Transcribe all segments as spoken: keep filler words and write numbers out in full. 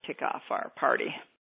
kick off our party.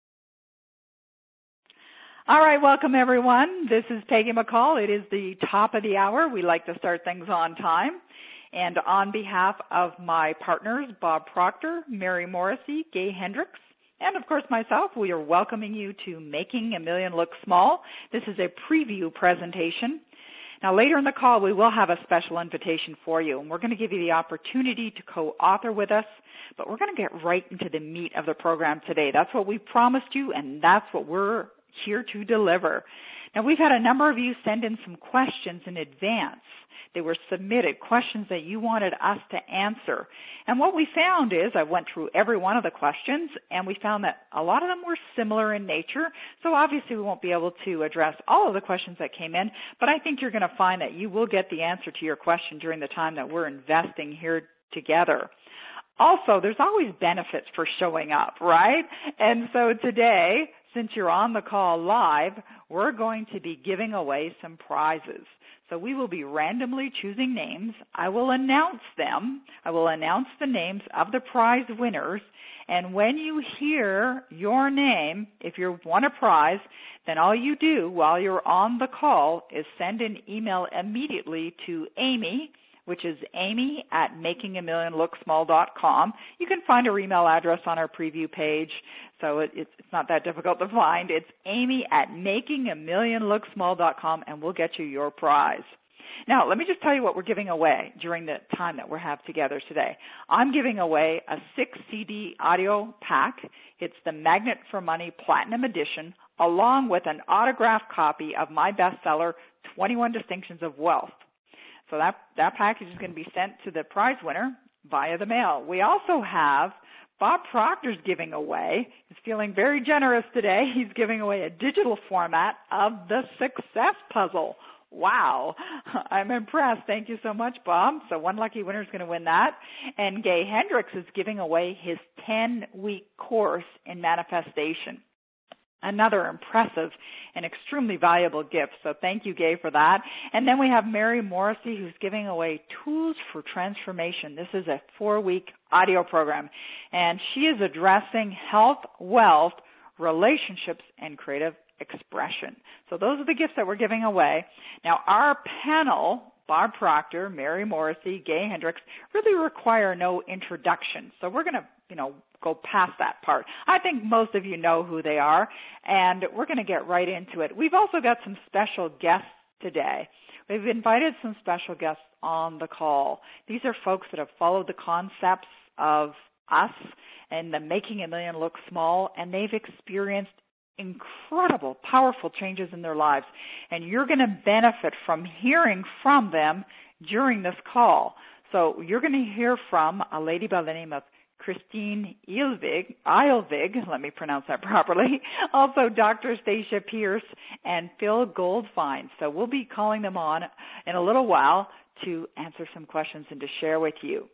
All right, welcome everyone. This is Peggy McCall. It is the top of the hour. We like to start things on time. And on behalf of my partners, Bob Proctor, Mary Morrissey, Gay Hendricks, and of course myself, we are welcoming you to Making a Million Look Small. This is a preview presentation. Now, later in the call, we will have a special invitation for you, and we're going to give you the opportunity to co-author with us, but we're going to get right into the meat of the program today. That's what we promised you, and that's what we're here to deliver. Now, we've had a number of you send in some questions in advance. They were submitted, questions that you wanted us to answer. And what we found is, I went through every one of the questions, and we found that a lot of them were similar in nature. So obviously we won't be able to address all of the questions that came in, but I think you're going to find that you will get the answer to your question during the time that we're investing here together. Also, there's always benefits for showing up, right? And so today, since you're on the call live, we're going to be giving away some prizes. So we will be randomly choosing names. I will announce them. I will announce the names of the prize winners. And when you hear your name, if you won a prize, then all you do while you're on the call is send an email immediately to Amy, which is amy at making a million look small dot com. You can find her email address on our preview page, so it, it's, it's not that difficult to find. It's amy at making a million look small dot com, and we'll get you your prize. Now, let me just tell you what we're giving away during the time that we have together today. I'm giving away a six C D audio pack. It's the Magnet for Money Platinum Edition, along with an autographed copy of my bestseller, twenty-one Distinctions of Wealth. So that, that package is going to be sent to the prize winner via the mail. We also have Bob Proctor's giving away. He's feeling very generous today. He's giving away a digital format of the Success Puzzle. Wow. I'm impressed. Thank you so much, Bob. So one lucky winner is going to win that. And Gay Hendricks is giving away his ten-week course in manifestation. Another impressive and extremely valuable gift. So thank you, Gay, for that. And then we have Mary Morrissey, who's giving away Tools for Transformation. This is a four-week audio program, and she is addressing health, wealth, relationships, and creative expression. So those are the gifts that we're giving away. Now, our panel, Bob Proctor, Mary Morrissey, Gay Hendricks, really require no introduction. So we're going to, you know, go past that part. I think most of you know who they are, and we're going to get right into it. We've also got some special guests today. We've invited some special guests on the call. These are folks that have followed the concepts of us and the Making a Million Look Small, and they've experienced incredible, powerful changes in their lives. And you're going to benefit from hearing from them during this call. So you're going to hear from a lady by the name of Christine Eilvig, Eilvig, let me pronounce that properly, also Doctor Stacia Pierce and Phil Goldfein. So we'll be calling them on in a little while to answer some questions and to share with you.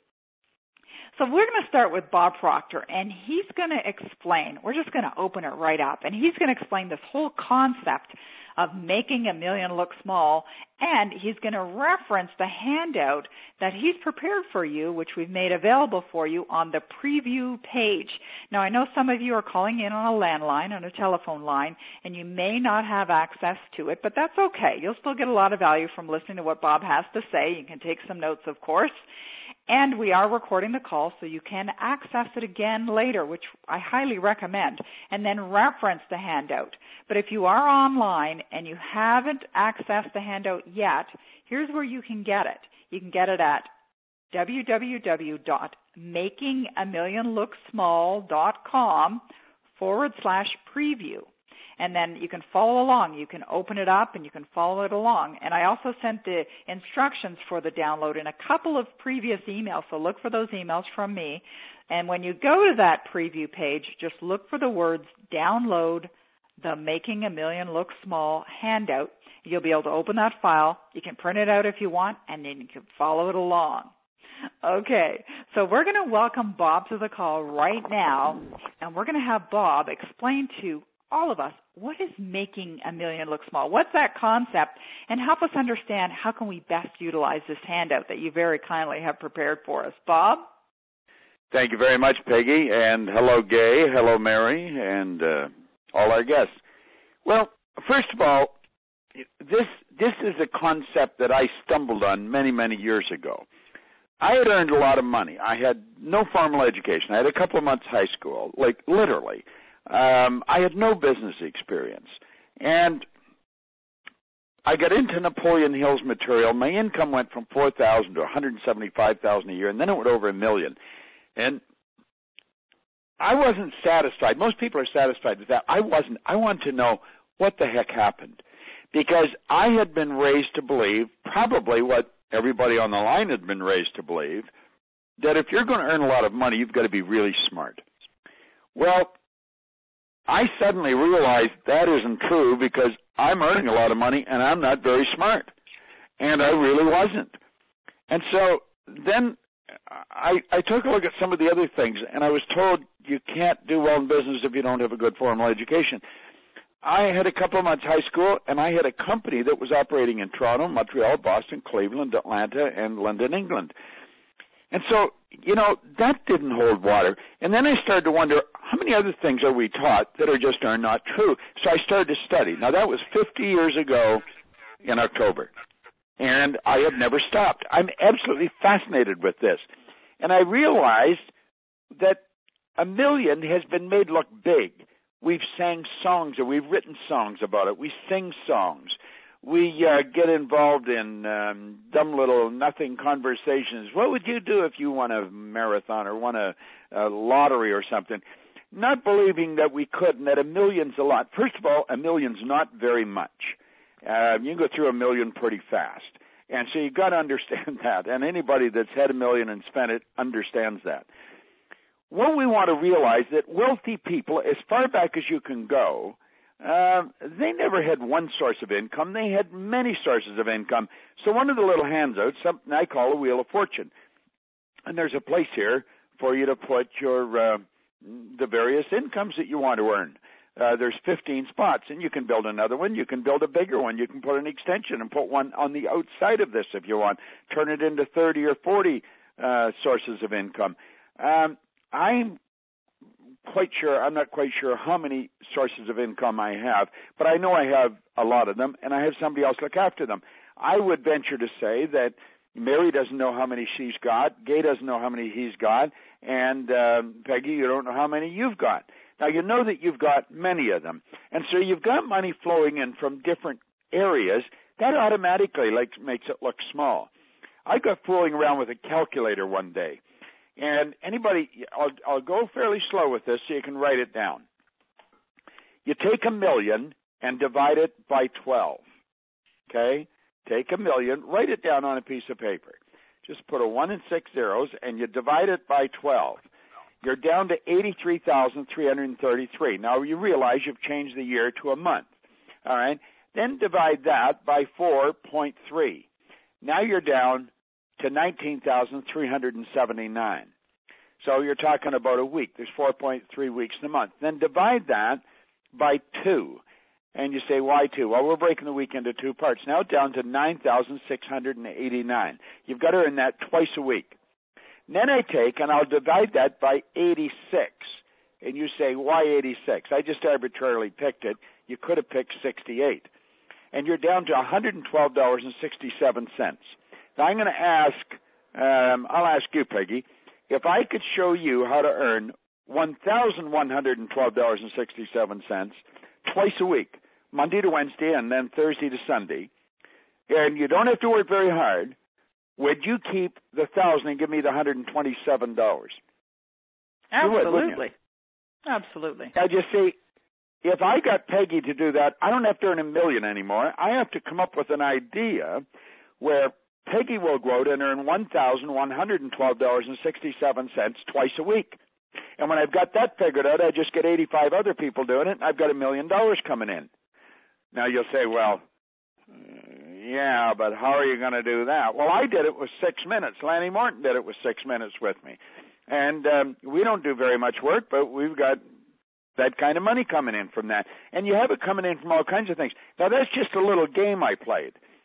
So we're going to start with Bob Proctor, and he's going to explain, we're just going to open it right up, and he's going to explain this whole concept of making a million look small, and he's going to reference the handout that he's prepared for you, which we've made available for you on the preview page. Now, I know some of you are calling in on a landline, on a telephone line, and you may not have access to it, but that's okay. You'll still get a lot of value from listening to what Bob has to say. You can take some notes, of course. And we are recording the call, so you can access it again later, which I highly recommend, and then reference the handout. But if you are online and you haven't accessed the handout yet, here's where you can get it. You can get it at www.makingamillionlooksmall.com forward slash preview. And then you can follow along. You can open it up and you can follow it along. And I also sent the instructions for the download in a couple of previous emails, so look for those emails from me. And when you go to that preview page, just look for the words download the Making a Million Look Small handout. You'll be able to open that file. You can print it out if you want, and then you can follow it along. Okay, so we're going to welcome Bob to the call right now, and we're going to have Bob explain to all of us, what is making a million look small? What's that concept? And help us understand how can we best utilize this handout that you very kindly have prepared for us. Bob? Thank you very much, Peggy, and hello, Gay, hello, Mary, and uh, all our guests. Well, first of all, this this is a concept that I stumbled on many, many years ago. I had earned a lot of money. I had no formal education. I had a couple of months high school, like literally. Um, I had no business experience. And I got into Napoleon Hill's material. My income went from four thousand dollars to one hundred seventy-five thousand dollars a year, and then it went over a million. And I wasn't satisfied. Most people are satisfied with that. I wasn't. I wanted to know what the heck happened, because I had been raised to believe, probably what everybody on the line had been raised to believe, that if you're going to earn a lot of money, you've got to be really smart. Well, I suddenly realized that isn't true, because I'm earning a lot of money and I'm not very smart. And I really wasn't. And so then I, I took a look at some of the other things, and I was told you can't do well in business if you don't have a good formal education. I had a couple of months high school, and I had a company that was operating in Toronto, Montreal, Boston, Cleveland, Atlanta, and London, England. And so, you know, that didn't hold water. And then I started to wonder, how many other things are we taught that are just are not true? So I started to study. Now, that was fifty years ago in October, and I have never stopped. I'm absolutely fascinated with this. And I realized that a million has been made look big. We've sang songs, or we've written songs about it. We sing songs. We uh, get involved in um, dumb little nothing conversations. What would you do if you won a marathon or won a, a lottery or something? Not believing that we could, and that a million's a lot. First of all, a million's not very much. Uh, you can go through a million pretty fast. And so you've got to understand that. And anybody that's had a million and spent it understands that. What we want to realize that wealthy people, as far back as you can go, uh, they never had one source of income. They had many sources of income. So one of the little handouts, something I call a Wheel of Fortune. And there's a place here for you to put your uh, the various incomes that you want to earn. Uh, there's fifteen spots, and you can build another one. You can build a bigger one. You can put an extension and put one on the outside of this if you want. Turn it into thirty or forty uh, sources of income. Um, I'm quite sure, I'm not quite sure how many sources of income I have, but I know I have a lot of them, and I have somebody else look after them. I would venture to say that Mary doesn't know how many she's got, Gay doesn't know how many he's got, and um, Peggy, you don't know how many you've got. Now, you know that you've got many of them, and so you've got money flowing in from different areas. That automatically like, makes it look small. I got fooling around with a calculator one day. And anybody, I'll, I'll go fairly slow with this so you can write it down. You take a million and divide it by twelve, okay? Take a million, write it down on a piece of paper. Just put a one and six zeros, and you divide it by twelve. You're down to eighty-three thousand three hundred thirty-three. Now, you realize you've changed the year to a month, all right? Then divide that by four point three. Now you're down to nineteen thousand three hundred seventy-nine. So you're talking about a week. There's four point three weeks in a month. Then divide that by two. And you say, why two? Well, we're breaking the week into two parts. Now down to nine thousand six hundred eighty-nine. You've got to earn that twice a week. Then I take and I'll divide that by eighty-six. And you say, why eighty-six? I just arbitrarily picked it. You could have picked sixty-eight. And you're down to one hundred twelve dollars and sixty-seven cents. Now, I'm going to ask, um, I'll ask you, Peggy, if I could show you how to earn one thousand one hundred twelve dollars and sixty-seven cents twice a week, Monday to Wednesday and then Thursday to Sunday, and you don't have to work very hard, would you keep the one thousand dollars and give me the one hundred twenty-seven dollars? Absolutely. Would, Absolutely. I just say, if I got Peggy to do that, I don't have to earn a million anymore. I have to come up with an idea where Peggy will go out and earn one thousand one hundred twelve dollars and sixty-seven cents twice a week. And when I've got that figured out, I just get eighty-five other people doing it, and I've got a million dollars coming in. Now you'll say, well, yeah, but how are you going to do that? Well, I did it with six minutes. Lanny Morton did it with six minutes with me. And um, we don't do very much work, but we've got that kind of money coming in from that. And you have it coming in from all kinds of things. Now, that's just a little game I played.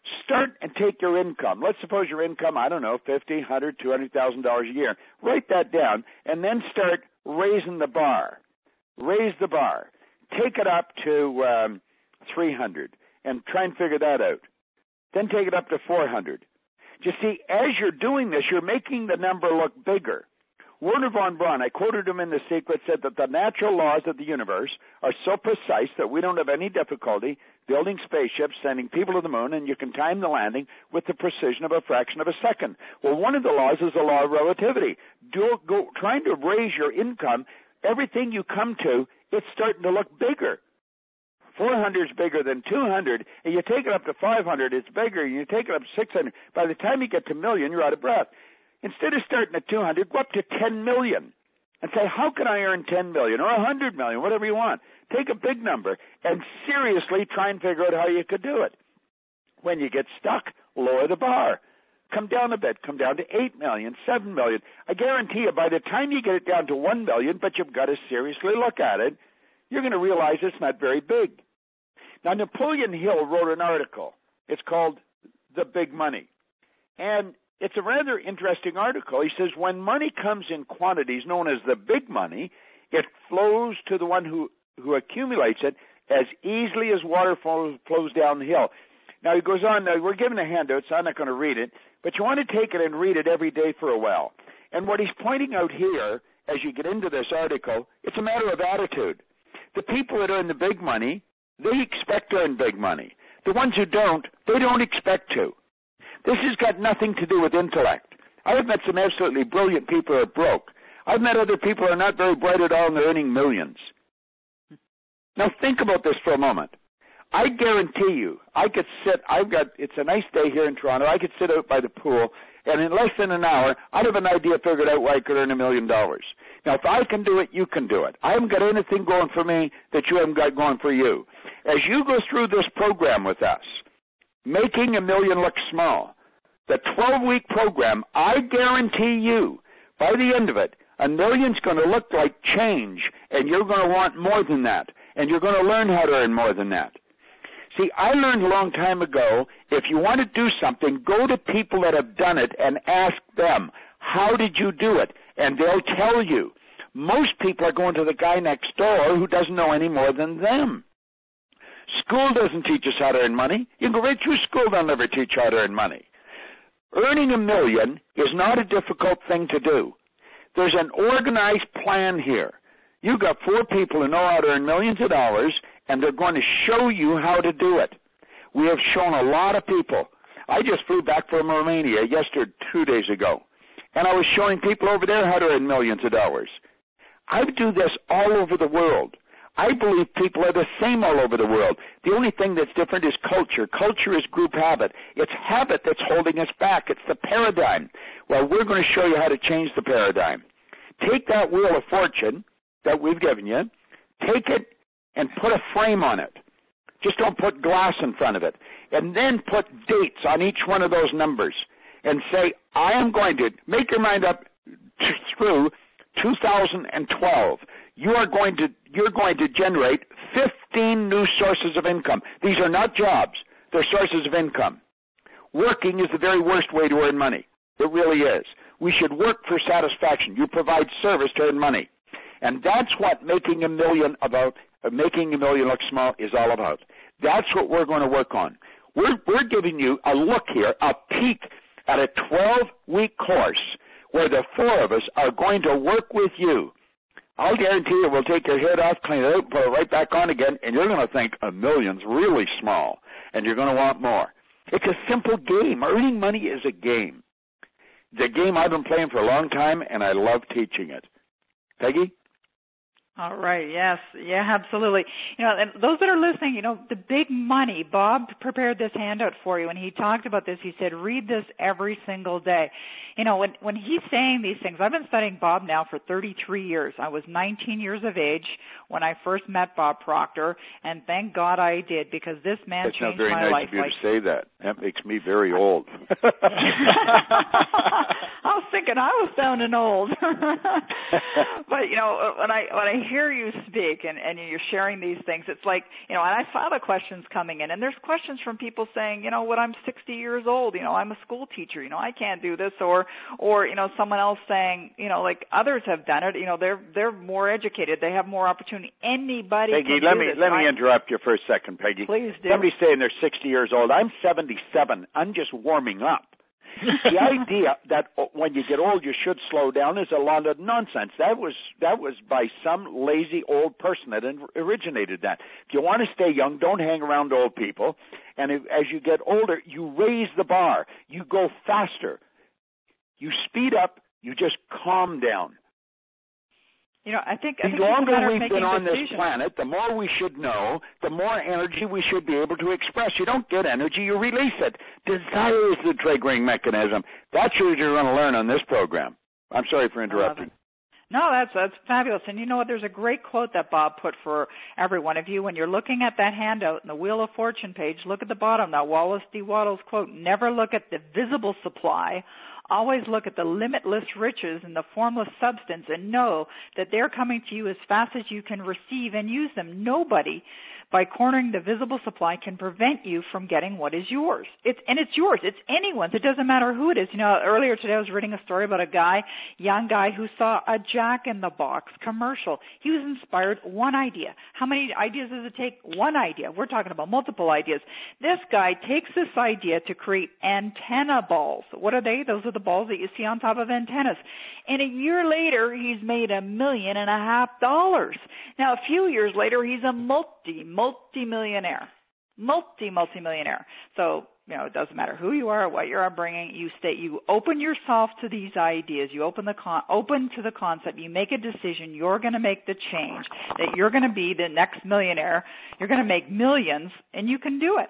Start and take your income. Let's suppose your income, I don't know, fifty, one hundred, two hundred thousand dollars a year. Write that down, and then start raising the bar. Raise the bar. Take it up to um, three hundred, and try and figure that out. Then take it up to four hundred. You see, as you're doing this, you're making the number look bigger. Wernher von Braun, I quoted him in The Secret, said that the natural laws of the universe are so precise that we don't have any difficulty building spaceships, sending people to the moon, and you can time the landing with the precision of a fraction of a second. Well, one of the laws is the law of relativity. Do, go, trying to raise your income, everything you come to, it's starting to look bigger. four hundred is bigger than two hundred, and you take it up to five hundred, it's bigger, and you take it up to six hundred. By the time you get to a million, you're out of breath. Instead of starting at two hundred, go up to ten million and say, how can I earn ten million or one hundred million, whatever you want. Take a big number and seriously try and figure out how you could do it. When you get stuck, lower the bar. Come down a bit. Come down to eight million, seven million. I guarantee you by the time you get it down to one million, but you've got to seriously look at it, you're going to realize it's not very big. Now, Napoleon Hill wrote an article. It's called The Big Money. And it's a rather interesting article. He says, when money comes in quantities known as the big money, it flows to the one who, who accumulates it as easily as water flows, flows down the hill. Now, he goes on, now, we're given a handout, so I'm not going to read it, but you want to take it and read it every day for a while. And what he's pointing out here, as you get into this article, it's a matter of attitude. The people that earn the big money, they expect to earn big money. The ones who don't, they don't expect to. This has got nothing to do with intellect. I have met some absolutely brilliant people who are broke. I've met other people who are not very bright at all and they're earning millions. Now think about this for a moment. I guarantee you, I could sit, I've got, it's a nice day here in Toronto, I could sit out by the pool, and in less than an hour, I'd have an idea figured out where I could earn a million dollars. Now, if I can do it, you can do it. I haven't got anything going for me that you haven't got going for you. As you go through this program with us, Making a Million Look Small, the twelve-week program, I guarantee you, by the end of it, a million's going to look like change, and you're going to want more than that, and you're going to learn how to earn more than that. See, I learned a long time ago, if you want to do something, go to people that have done it and ask them, how did you do it? And they'll tell you. Most people are going to the guy next door who doesn't know any more than them. School doesn't teach us how to earn money. You can go right through school, they'll never teach you how to earn money. Earning a million is not a difficult thing to do. There's an organized plan here. You've got four people who know how to earn millions of dollars, and they're going to show you how to do it. We have shown a lot of people. I just flew back from Romania yesterday, two days ago, and I was showing people over there how to earn millions of dollars. I do this all over the world. I believe people are the same all over the world. The only thing that's different is culture. Culture is group habit. It's habit that's holding us back. It's the paradigm. Well, we're going to show you how to change the paradigm. Take that wheel of fortune that we've given you, take it and put a frame on it. Just don't put glass in front of it. And then put dates on each one of those numbers and say, I am going to make your mind up t- through two thousand twelve. You are going to, you're going to generate fifteen new sources of income. These are not jobs. They're sources of income. Working is the very worst way to earn money. It really is. We should work for satisfaction. You provide service to earn money. And that's what making a million about, uh, making a million look small is all about. That's what we're going to work on. We're, we're giving you a look here, a peek at a twelve-week course where the four of us are going to work with you. I'll guarantee you we'll take your head off, clean it out, put it right back on again, and you're going to think a million's really small, and you're going to want more. It's a simple game. Earning money is a game. The game I've been playing for a long time, and I love teaching it. Peggy? All right. Yes. Yeah, absolutely. You know, and those that are listening, you know, the big money, Bob prepared this handout for you, and he talked about this. He said, read this every single day. You know, when, when he's saying these things, I've been studying Bob now for thirty-three years. I was nineteen years of age when I first met Bob Proctor, and thank God I did, because this man That's changed my life. That's not very nice of you like... to say that. That makes me very old. I was thinking I was sounding old. But, you know, when I when I hear you speak and, and you're sharing these things, it's like, you know, and I saw the questions coming in, and there's questions from people saying, you know, when I'm sixty years old, you know, I'm a school teacher, you know, I can't do this, or, or, you know, someone else saying, you know, like others have done it, you know, they're, they're more educated, they have more opportunity. Anybody Peggy, can let do me, this. let me I, interrupt you for a second, Peggy. Please do. Somebody's saying they're sixty years old. I'm seventy-seven. I'm just warming up. The idea that when you get old you should slow down is a lot of nonsense. That was that was by some lazy old person that originated that. If you want to stay young, don't hang around old people. And if, as you get older, you raise the bar. You go faster. You speed up. You just calm down. You know, I think, I the think longer we've been on decisions. this planet, the more we should know, the more energy we should be able to express. You don't get energy, you release it. Desire is the triggering mechanism. That's what you're going to learn on this program. I'm sorry for interrupting. No, that's that's fabulous. And you know what? There's a great quote that Bob put for every one of you. When you're looking at that handout in the Wheel of Fortune page, look at the bottom, that Wallace D. Wattles quote, never look at the visible supply. Always look at the limitless riches in the formless substance and know that they're coming to you as fast as you can receive and use them. Nobody, by cornering the visible supply, can prevent you from getting what is yours. It's and it's yours. It's anyone's. It doesn't matter who it is. You know, earlier today I was reading a story about a guy, young guy, who saw a Jack in the Box commercial. He was inspired. One idea. How many ideas does it take? One idea. We're talking about multiple ideas. This guy takes this idea to create antenna balls. What are they? Those are the balls that you see on top of antennas. And a year later, he's made a million and a half dollars. Now, a few years later, he's a multi, multi-millionaire. Multi, multi-millionaire. So, you know, it doesn't matter who you are, what you're bringing. You stay, you open yourself to these ideas. You open the con- open to the concept. You make a decision. You're going to make the change. That you're going to be the next millionaire. You're going to make millions, and you can do it.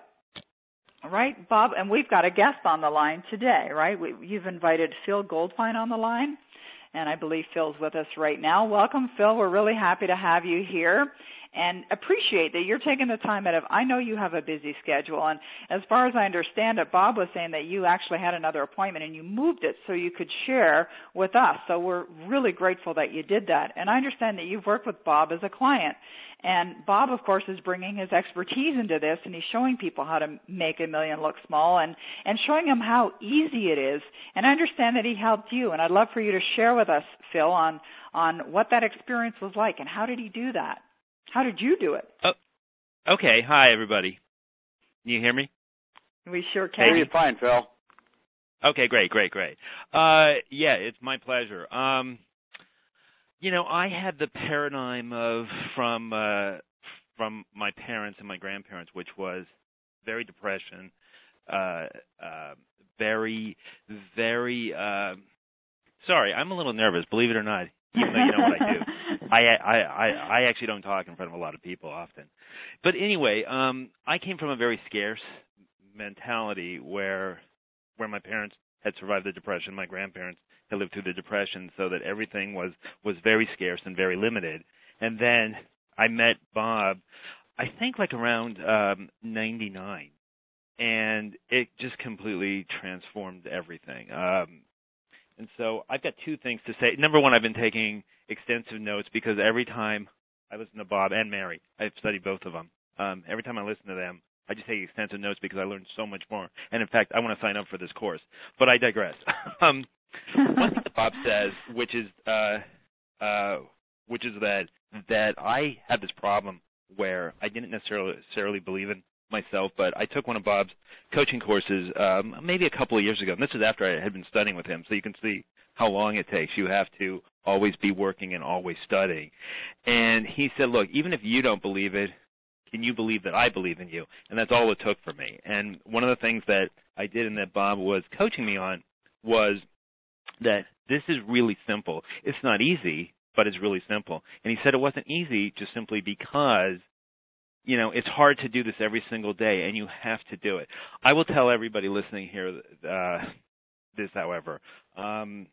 All right, Bob, and we've got a guest on the line today, right? We, you've invited Phil Goldfine on the line, and I believe Phil's with us right now. Welcome, Phil. We're really happy to have you here and appreciate that you're taking the time out of, I know you have a busy schedule, and as far as I understand it, Bob was saying that you actually had another appointment and you moved it so you could share with us. So we're really grateful that you did that. And I understand that you've worked with Bob as a client. And Bob, of course, is bringing his expertise into this, and he's showing people how to make a million look small and, and showing them how easy it is. And I understand that he helped you, and I'd love for you to share with us, Phil, on, on what that experience was like and how did he do that? How did you do it? Oh, okay. Hi, everybody. Can you hear me? We sure can. Hey, you're fine, Phil. Okay, great, great, great. Uh, yeah, it's my pleasure. Um, You know, I had the paradigm of from uh, from my parents and my grandparents, which was very depression, uh, uh, very, very. Uh, sorry, I'm a little nervous. Believe it or not, even though you know what I do. I, I I I actually don't talk in front of a lot of people often. But anyway, um, I came from a very scarce mentality where where my parents had survived the depression, my grandparents had lived through the depression, so that everything was, was very scarce and very limited. And then I met Bob, I think like around um, ninety-nine, and it just completely transformed everything. Um, and so I've got two things to say. Number one, I've been taking extensive notes because every time I listen to Bob and Mary, I've studied both of them. Um, every time I listen to them, I just take extensive notes because I learned so much more. And in fact, I want to sign up for this course. But I digress. um, one thing that Bob says, which is uh, uh, which is that that I had this problem where I didn't necessarily, necessarily believe in myself, but I took one of Bob's coaching courses um, maybe a couple of years ago. And this is after I had been studying with him, so you can see how long it takes. You have to always be working and always studying. And he said, look, even if you don't believe it, can you believe that I believe in you? And that's all it took for me. And one of the things that I did and that Bob was coaching me on was that this is really simple. It's not easy, but it's really simple. And he said it wasn't easy just simply because, you know, it's hard to do this every single day, and you have to do it. I will tell everybody listening here uh, this, however. Um,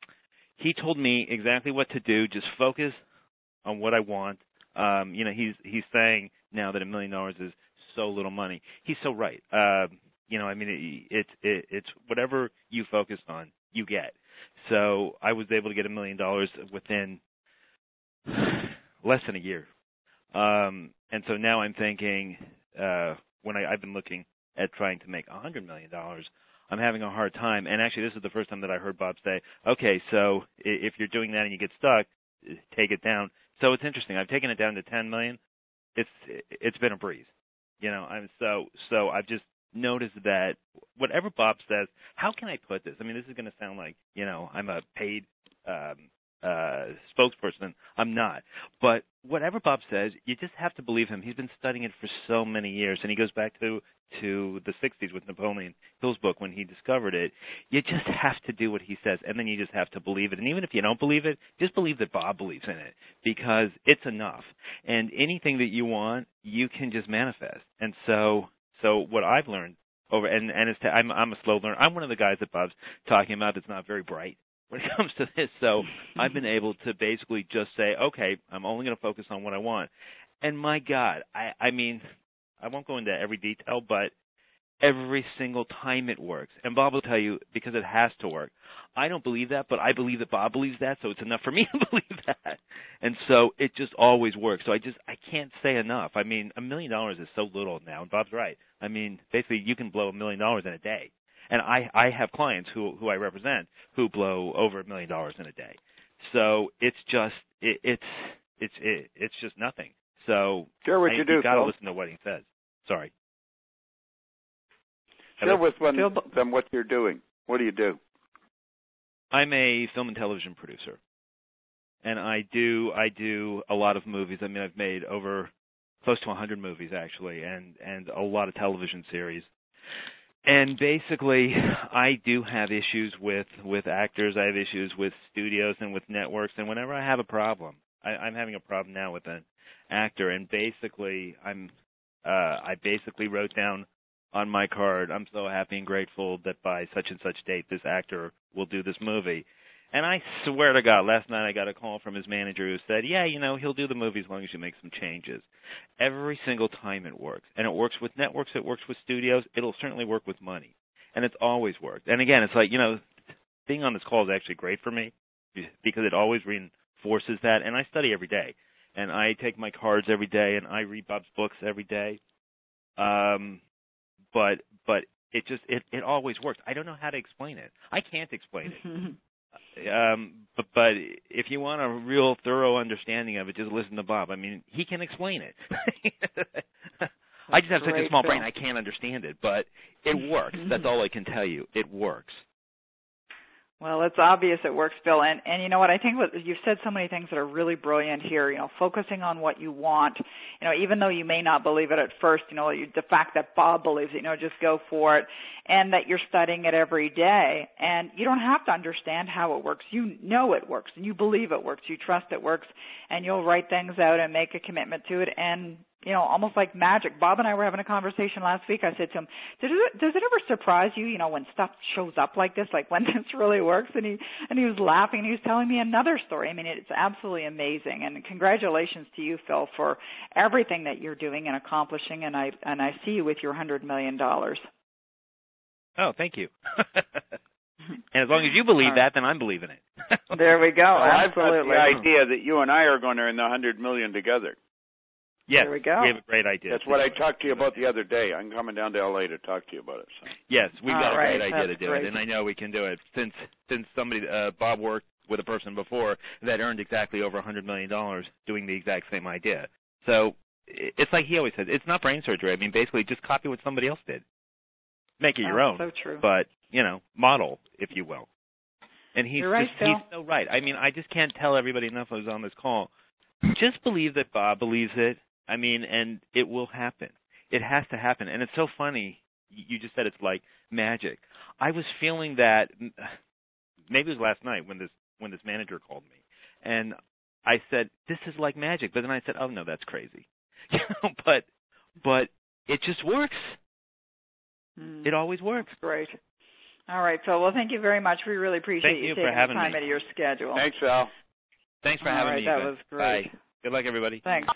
he told me exactly what to do. Just focus on what I want. Um, you know, he's he's saying now that a million dollars is so little money. He's so right. Uh, you know, I mean, it, it, it, it's whatever you focus on, you get. So I was able to get a million dollars within less than a year. Um, and so now I'm thinking, uh, when I, I've been looking at trying to make one hundred million dollars, I'm having a hard time. And actually, this is the first time that I heard Bob say, okay, so if you're doing that and you get stuck, take it down. So it's interesting. I've taken it down to ten million. It's it's been a breeze, you know. I'm so so I've just noticed that whatever Bob says, how can I put this? I mean, this is going to sound like, you know, I'm a paid um, uh, spokesperson. I'm not. But whatever Bob says, you just have to believe him. He's been studying it for so many years, and he goes back to to the sixties with Napoleon Hill's book when he discovered it. You just have to do what he says, and then you just have to believe it. And even if you don't believe it, just believe that Bob believes in it, because it's enough. And anything that you want, you can just manifest. And so, so what I've learned over, and and it's, I'm I'm a slow learner. I'm one of the guys that Bob's talking about that's not very bright when it comes to this. So I've been able to basically just say, okay, I'm only going to focus on what I want. And my God, I I mean, I won't go into every detail, but every single time it works. And Bob will tell you, because it has to work. I don't believe that, but I believe that Bob believes that, so it's enough for me to believe that. And so it just always works. So I just, I can't say enough. I mean, a million dollars is so little now, and Bob's right. I mean, basically you can blow a million dollars in a day. And I, I have clients who, who I represent who blow over a million dollars in a day. So it's just, it, it's, it's, it, it's just nothing. So Share what I, you do, you got to Phil. listen to what he says. Sorry. Share with one, them what you're doing. What do you do? I'm a film and television producer, and I do I do a lot of movies. I mean, I've made over close to one hundred movies actually, and and a lot of television series. And basically, I do have issues with with actors. I have issues with studios and with networks. And whenever I have a problem, I, I'm having a problem now with an actor. And basically, I'm uh, I basically wrote down on my card, I'm so happy and grateful that by such and such date this actor will do this movie. And I swear to God, last night I got a call from his manager who said, yeah, you know, he'll do the movie as long as you make some changes. Every single time it works. And it works with networks, it works with studios, it'll certainly work with money. And it's always worked. And again, it's like, you know, being on this call is actually great for me because it always reinforces that. And I study every day. And I take my cards every day, and I read Bob's books every day. Um... But but it just it, it always works. I don't know how to explain it. I can't explain it. um, but but if you want a real thorough understanding of it, just listen to Bob. I mean, he can explain it. I just have such a small Phil. brain, I can't understand it. But it works. That's all I can tell you. It works. Well, it's obvious it works, Bill. And, and you know what? I think what, you've said so many things that are really brilliant here, you know, focusing on what you want. You know, even though you may not believe it at first, you know, you, the fact that Bob believes it, you know, just go for it. And that you're studying it every day. And you don't have to understand how it works. You know it works, and you believe it works. You trust it works. And you'll write things out and make a commitment to it. And you know, almost like magic. Bob and I were having a conversation last week. I said to him, does it, does it ever surprise you, you know, when stuff shows up like this, like when this really works? And he and he was laughing, and he was telling me another story. I mean, it's absolutely amazing. And congratulations to you, Phil, for everything that you're doing and accomplishing. And I and I see you with your one hundred million dollars. Oh, thank you. And as long as you believe right. that, then I'm believing it. There we go. Well, I've absolutely. got the idea that you and I are going to earn the one hundred million dollars together. Yes, there we go. We have a great idea. That's what I talked to you about the other day. I'm coming down to L A to talk to you about it. So. Yes, we've got All a right, great idea that's to do great. it, and I know we can do it. Since since somebody, uh, Bob worked with a person before that earned exactly over one hundred million dollars doing the exact same idea. So it's like he always says, it's not brain surgery. I mean, basically, just copy what somebody else did. Make it your oh, own. So true. But, you know, model, if you will. And he's You're right, just, Phil. he's so right. I mean, I just can't tell everybody enough who's on this call. Just believe that Bob believes it. I mean, and it will happen. It has to happen. And it's so funny. You just said it's like magic. I was feeling that maybe it was last night when this when this manager called me. And I said, this is like magic. But then I said, oh, no, that's crazy. You know, but but it just works. Mm. It always works. Great. All right, Phil. Well, thank you very much. We really appreciate Thank you you for taking having the time me. out of your schedule. Thanks, Al. Thanks for All having right, me. that Eva. was great. Bye. Good luck, everybody. Thanks.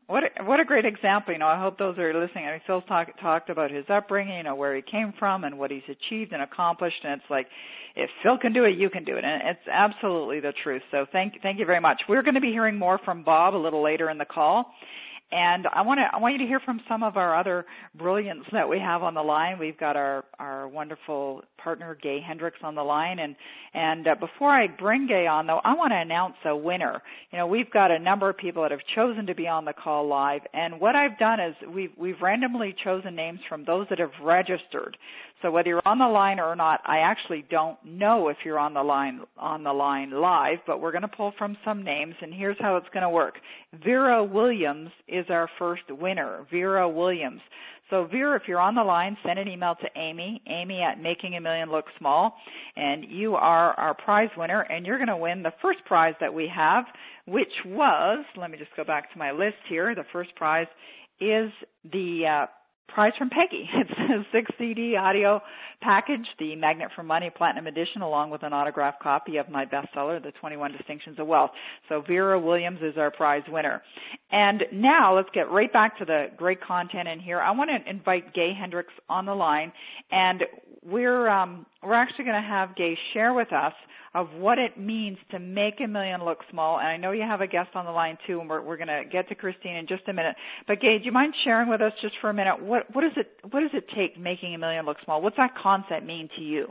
What a, what a great example. You know, I hope those are listening. I mean, Phil's talk, talked about his upbringing, you know, where he came from and what he's achieved and accomplished. And it's like, if Phil can do it, you can do it. And it's absolutely the truth. So thank, thank you very much. We're going to be hearing more from Bob a little later in the call. And I want to I want you to hear from some of our other brilliance that we have on the line. We've got our, our wonderful partner, Gay Hendricks, on the line. And, and uh, before I bring Gay on, though, I want to announce a winner. You know, we've got a number of people that have chosen to be on the call live. And what I've done is we've, we've randomly chosen names from those that have registered. So whether you're on the line or not, I actually don't know if you're on the line on the line live, but we're going to pull from some names, and here's how it's going to work. Vera Williams is our first winner, Vera Williams. So Vera, if you're on the line, send an email to Amy, Amy at Making a Million Look Small, and you are our prize winner, and you're going to win the first prize that we have, which was, let me just go back to my list here, the first prize is the uh, prize from Peggy. It's a six C D audio package, the Magnet for Money Platinum Edition, along with an autographed copy of my bestseller, The twenty-one Distinctions of Wealth. So Vera Williams is our prize winner. And now let's get right back to the great content in here. I want to invite Gay Hendricks on the line, and we're um, we're actually going to have Gay share with us of what it means to make a million look small. And I know you have a guest on the line too, and we're, we're going to get to Christine in just a minute. But Gay, do you mind sharing with us just for a minute what what does it what does it take making a million look small? What's that concept mean to you?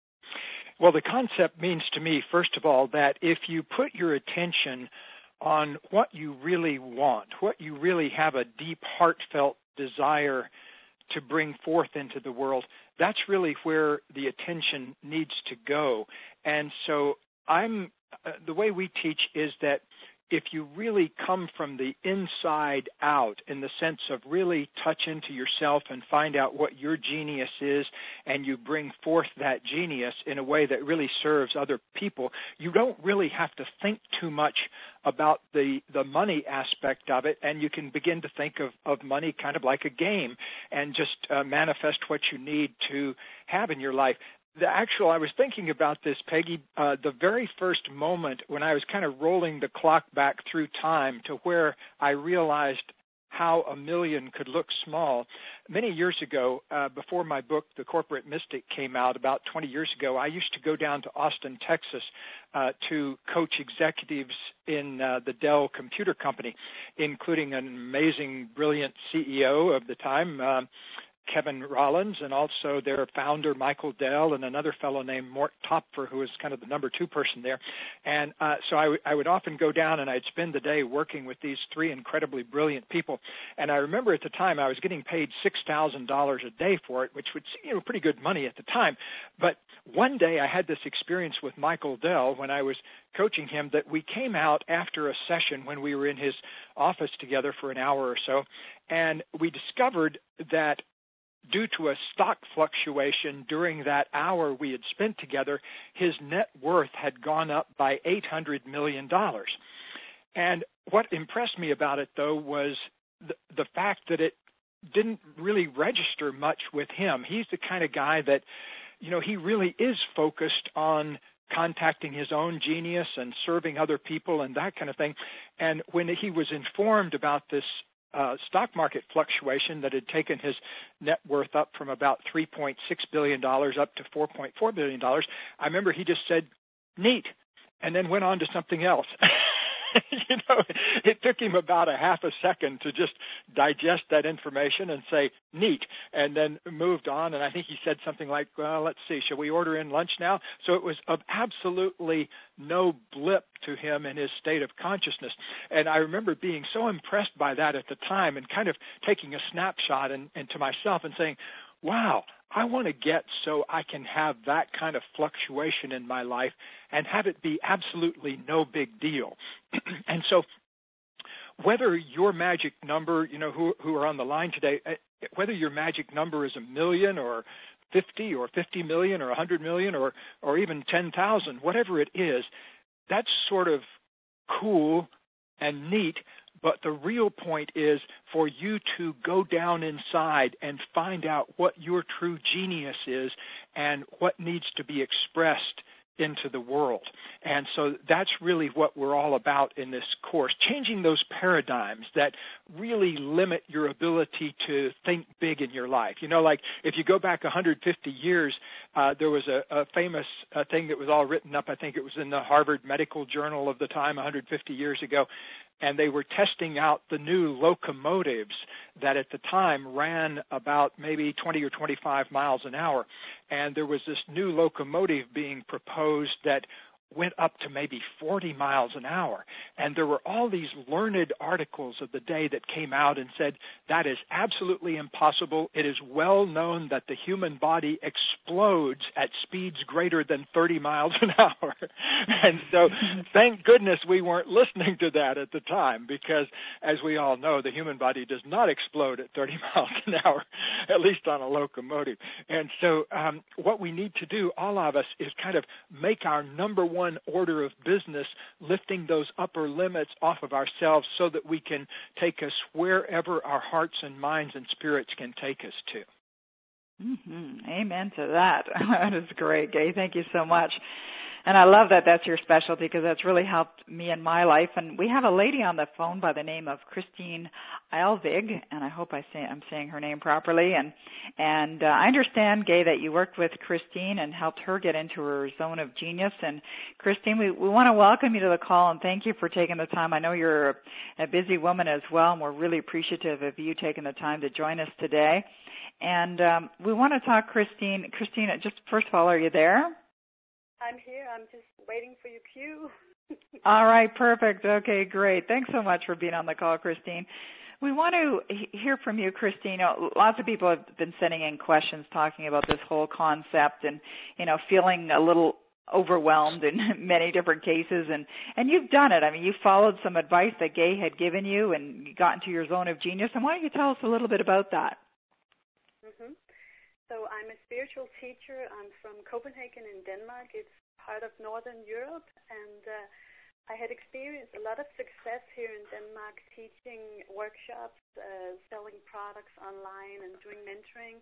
Well, the concept means to me, first of all, that if you put your attention on what you really want, what you really have a deep, heartfelt desire to bring forth into the world, that's really where the attention needs to go. And so I'm uh, the way we teach is that if you really come from the inside out, in the sense of really touch into yourself and find out what your genius is, and you bring forth that genius in a way that really serves other people, you don't really have to think too much about the, the money aspect of it, and you can begin to think of, of money kind of like a game and just uh, manifest what you need to have in your life. The actual, I was thinking about this, Peggy, uh, the very first moment when I was kind of rolling the clock back through time to where I realized how a million could look small. Many years ago, uh, before my book, The Corporate Mystic, came out about twenty years ago, I used to go down to Austin, Texas, uh, to coach executives in uh, the Dell Computer Company, including an amazing, brilliant C E O of the time, uh, Kevin Rollins, and also their founder, Michael Dell, and another fellow named Mort Topfer, who was kind of the number two person there. And uh, so I, w- I would often go down and I'd spend the day working with these three incredibly brilliant people. And I remember at the time I was getting paid six thousand dollars a day for it, which would seem, you know, pretty good money at the time. But one day I had this experience with Michael Dell when I was coaching him, that we came out after a session when we were in his office together for an hour or so, and we discovered that due to a stock fluctuation during that hour we had spent together, his net worth had gone up by eight hundred million dollars. And what impressed me about it, though, was the, the fact that it didn't really register much with him. He's the kind of guy that, you know, he really is focused on contacting his own genius and serving other people and that kind of thing. And when he was informed about this Uh, stock market fluctuation that had taken his net worth up from about three point six billion dollars up to four point four billion dollars, I remember he just said, neat, and then went on to something else. You know, it took him about a half a second to just digest that information and say, neat, and then moved on. And I think he said something like, well, let's see, shall we order in lunch now? So it was of absolutely no blip to him in his state of consciousness. And I remember being so impressed by that at the time and kind of taking a snapshot and, and to myself and saying, wow, I want to get so I can have that kind of fluctuation in my life and have it be absolutely no big deal. And so whether your magic number, you know, who, who are on the line today, whether your magic number is a million or fifty or fifty million or one hundred million or, or even ten thousand, whatever it is, that's sort of cool and neat. But the real point is for you to go down inside and find out what your true genius is and what needs to be expressed into the world. And so that's really what we're all about in this course, changing those paradigms that really limit your ability to think big in your life. You know, like if you go back one hundred fifty years, uh, there was a, a famous uh, thing that was all written up, I think it was in the Harvard Medical Journal of the time one hundred fifty years ago, and they were testing out the new locomotives that at the time ran about maybe twenty or twenty-five miles an hour. And there was this new locomotive being proposed that went up to maybe forty miles an hour. And there were all these learned articles of the day that came out and said, that is absolutely impossible. It is well known that the human body explodes at speeds greater than thirty miles an hour. And so thank goodness we weren't listening to that at the time, because as we all know, the human body does not explode at thirty miles an hour, at least on a locomotive. And so um, what we need to do, all of us, is kind of make our number one order of business lifting those upper limits off of ourselves so that we can take us wherever our hearts and minds and spirits can take us to. Mm-hmm. Amen to that. That is great, Gay. Thank you so much. And I love that that's your specialty, because that's really helped me in my life. And we have a lady on the phone by the name of Christine Eilvig, and I hope I say, I'm saying her name properly. And and uh, I understand, Gay, that you worked with Christine and helped her get into her zone of genius. And Christine, we, we want to welcome you to the call and thank you for taking the time. I know you're a, a busy woman as well, and we're really appreciative of you taking the time to join us today. And um, we want to talk, Christine. Christine, just first of all, are you there? I'm here. I'm just waiting for your cue. All right, perfect. Okay, great. Thanks so much for being on the call, Christine. We want to hear from you, Christine. Lots of people have been sending in questions talking about this whole concept and, you know, feeling a little overwhelmed in many different cases. And, and you've done it. I mean, you followed some advice that Gay had given you and you got into your zone of genius. And why don't you tell us a little bit about that? Mm-hmm. So I'm a spiritual teacher. I'm from Copenhagen in Denmark. It's part of Northern Europe, and uh, I had experienced a lot of success here in Denmark teaching workshops, uh, selling products online, and doing mentoring.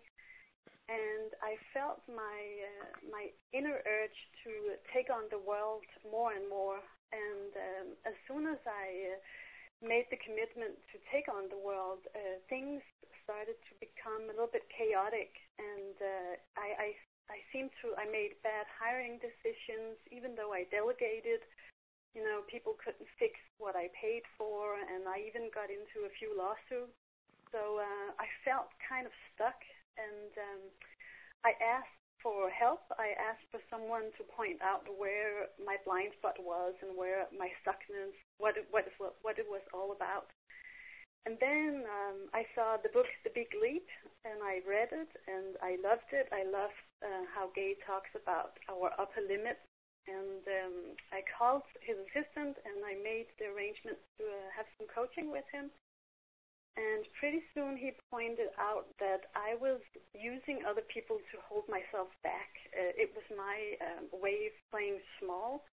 And I felt my uh, my inner urge to take on the world more and more. And um, as soon as I uh, made the commitment to take on the world, uh, things started to become a little bit chaotic, and uh, I, I, I seemed to, I made bad hiring decisions, even though I delegated. You know, people couldn't fix what I paid for, and I even got into a few lawsuits. So uh, I felt kind of stuck, and um, I asked for help. I asked for someone to point out where my blind spot was and where my stuckness, what it, what, what it was all about. And then um, I saw the book, The Big Leap, and I read it, and I loved it. I loved uh, how Gay talks about our upper limits. And um, I called his assistant, and I made the arrangement to uh, have some coaching with him. And pretty soon he pointed out that I was using other people to hold myself back. Uh, it was my um, way of playing small.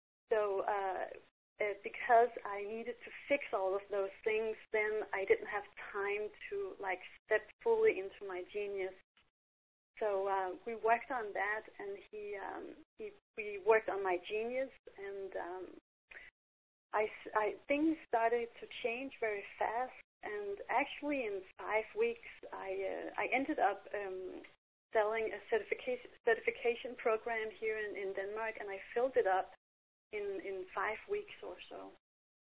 So uh, uh, because I needed to fix all of those things, then I didn't have time to like step fully into my genius. So uh, we worked on that, and he, um, he we worked on my genius, and um, I, I things started to change very fast. And actually, in five weeks, I uh, I ended up um, selling a certification certification program here in, in Denmark, and I filled it up in, in five weeks or so.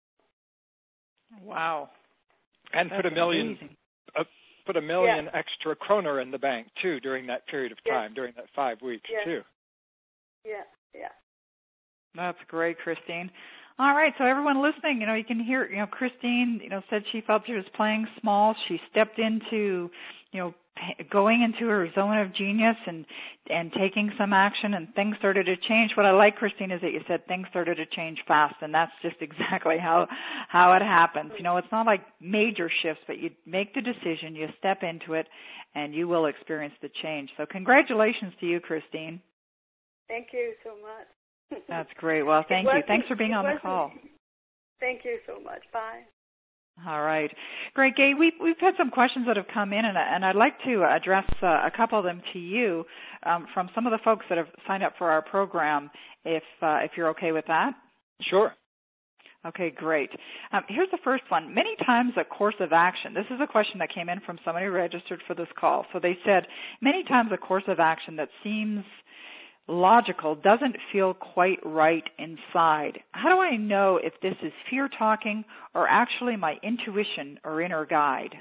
Wow! And That's put a million, uh, put a million yeah. extra kroner in the bank too during that period of time, yes. during that five weeks yes. too. Yeah, yeah. That's great, Christine. All right, so everyone listening, you know, you can hear, you know, Christine, you know, said she felt she was playing small. She stepped into, you know, going into her zone of genius and and taking some action, and things started to change. What I like, Christine, is that you said things started to change fast, and that's just exactly how how it happens. You know, it's not like major shifts, but you make the decision, you step into it, and you will experience the change. So congratulations to you, Christine. Thank you so much. That's great. Well, thank you. Thanks for being on the call. Thank you so much. Bye. All right. Great, Gay. We've, we've had some questions that have come in, and, and I'd like to address uh, a couple of them to you um, from some of the folks that have signed up for our program, if uh, if you're okay with that. Sure. Okay, great. Um, here's the first one. Many times a course of action, this is a question that came in from somebody who registered for this call. So they said, many times a course of action that seems logical doesn't feel quite right inside. How do I know if this is fear talking or actually my intuition or inner guide?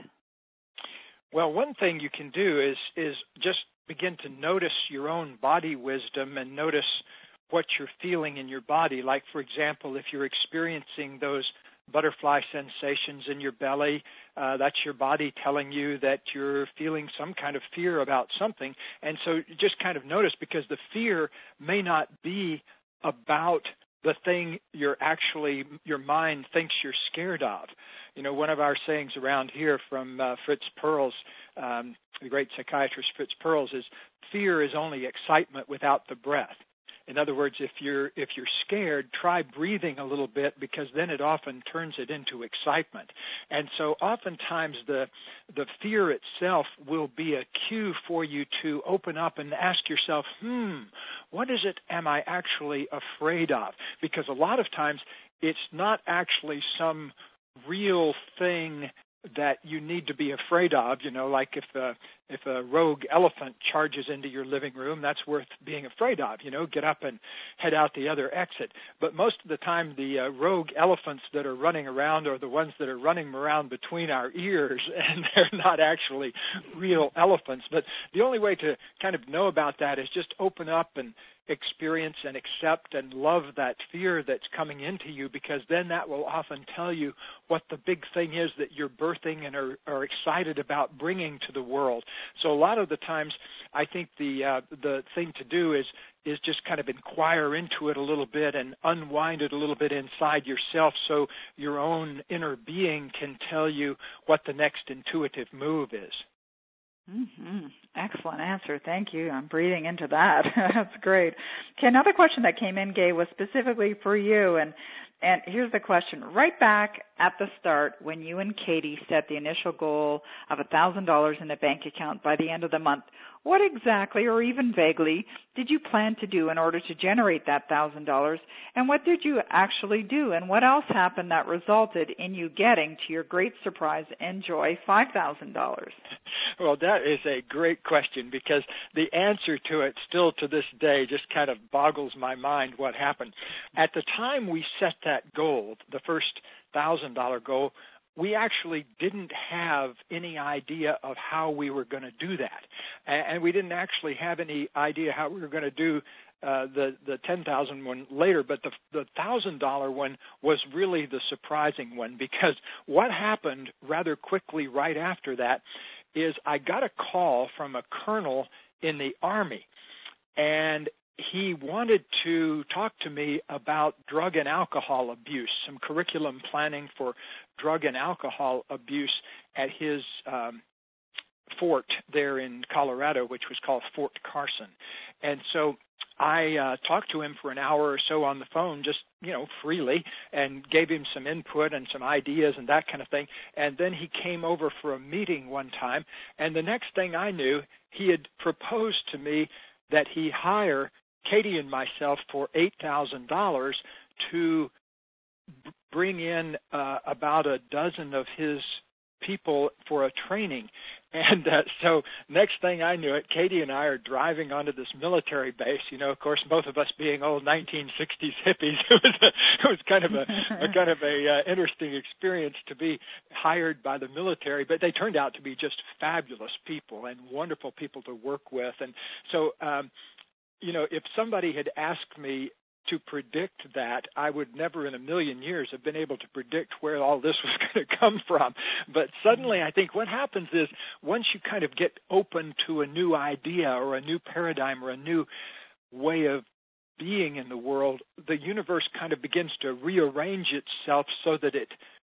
Well, one thing you can do is is just begin to notice your own body wisdom and notice what you're feeling in your body. Like, for example, if you're experiencing those butterfly sensations in your belly, uh, that's your body telling you that you're feeling some kind of fear about something. And so just kind of notice, because the fear may not be about the thing you're actually, your mind thinks you're scared of. You know, one of our sayings around here from uh, Fritz Perls, um, the great psychiatrist Fritz Perls, is fear is only excitement without the breath. In other words, if you're if you're scared, try breathing a little bit, because then it often turns it into excitement. And so oftentimes the the fear itself will be a cue for you to open up and ask yourself, hmm, what is it am I actually afraid of? Because a lot of times it's not actually some real thing that you need to be afraid of. You know, like if a, if a rogue elephant charges into your living room, that's worth being afraid of. You know, get up and head out the other exit. But most of the time, the uh, rogue elephants that are running around are the ones that are running around between our ears, and they're not actually real elephants. But the only way to kind of know about that is just open up and experience and accept and love that fear that's coming into you, because then that will often tell you what the big thing is that you're birthing and are, are excited about bringing to the world. So a lot of the times, I think the uh, the thing to do is is just kind of inquire into it a little bit and unwind it a little bit inside yourself, so your own inner being can tell you what the next intuitive move is. Mm-hmm. Excellent answer. Thank you. I'm breathing into that. That's great. Okay, another question that came in, Gay, was specifically for you. And, and here's the question. Right back at the start, when you and Katie set the initial goal of one thousand dollars in a bank account by the end of the month, what exactly, or even vaguely, did you plan to do in order to generate that one thousand dollars? And what did you actually do? And what else happened that resulted in you getting, to your great surprise and joy, five thousand dollars? Well, that is a great question, because the answer to it still to this day just kind of boggles my mind what happened. At the time we set that goal, the first one thousand dollars goal, we actually didn't have any idea of how we were going to do that. And we didn't actually have any idea how we were going to do uh, the, the ten thousand dollars one later. But the, the one thousand dollars one was really the surprising one, because what happened rather quickly right after that is I got a call from a colonel in the Army, and he wanted to talk to me about drug and alcohol abuse, some curriculum planning for drug and alcohol abuse at his um, fort there in Colorado, which was called Fort Carson. And so I uh, talked to him for an hour or so on the phone, just, you know, freely, and gave him some input and some ideas and that kind of thing. And then he came over for a meeting one time, and the next thing I knew, he had proposed to me that he hire Katie and myself for eight thousand dollars to b- bring in uh, about a dozen of his people for a training. And uh, so next thing I knew it, Katie and I are driving onto this military base. You know, of course, both of us being old nineteen sixties hippies, it was, a, it was kind of a, a kind of a uh, interesting experience to be hired by the military. But they turned out to be just fabulous people and wonderful people to work with. And so, um, you know, if somebody had asked me to predict that, I would never in a million years have been able to predict where all this was going to come from. But suddenly I think what happens is once you kind of get open to a new idea or a new paradigm or a new way of being in the world, the universe kind of begins to rearrange itself so that it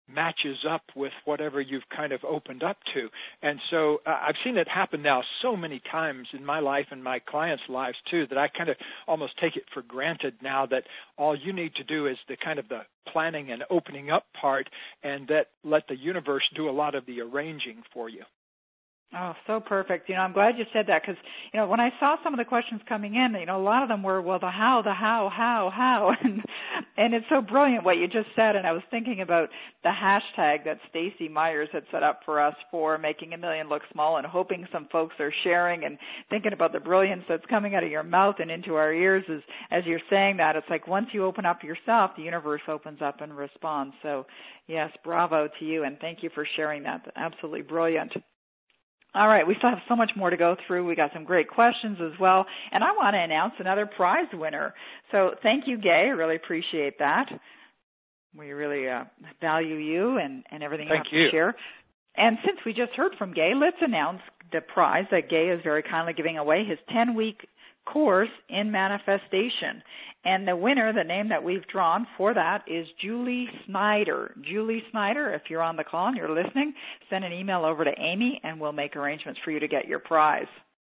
matches up with whatever you've kind of opened up to. And so uh, I've seen it happen now so many times in my life and my clients' lives too, that I kind of almost take it for granted now that all you need to do is the kind of the planning and opening up part, and that let the universe do a lot of the arranging for you. Oh, so perfect. You know, I'm glad you said that because, you know, when I saw some of the questions coming in, you know, a lot of them were, well, the how, the how, how, how. And, and it's so brilliant what you just said. And I was thinking about the hashtag that Stacy Myers had set up for us for making a million look small, and hoping some folks are sharing and thinking about the brilliance that's coming out of your mouth and into our ears as, as you're saying that. It's like once you open up yourself, the universe opens up and responds. So, yes, bravo to you, and thank you for sharing that. Absolutely brilliant. All right, we still have so much more to go through. We got some great questions as well, and I want to announce another prize winner. So thank you, Gay. I really appreciate that. We really uh, value you and, and everything you Thank have you. to share. And since we just heard from Gay, let's announce the prize that Gay is very kindly giving away, his ten-week course in manifestation. And the winner, the name that we've drawn for that, is Julie Snyder. Julie Snyder, if you're on the call and you're listening, send an email over to Amy and we'll make arrangements for you to get your prize.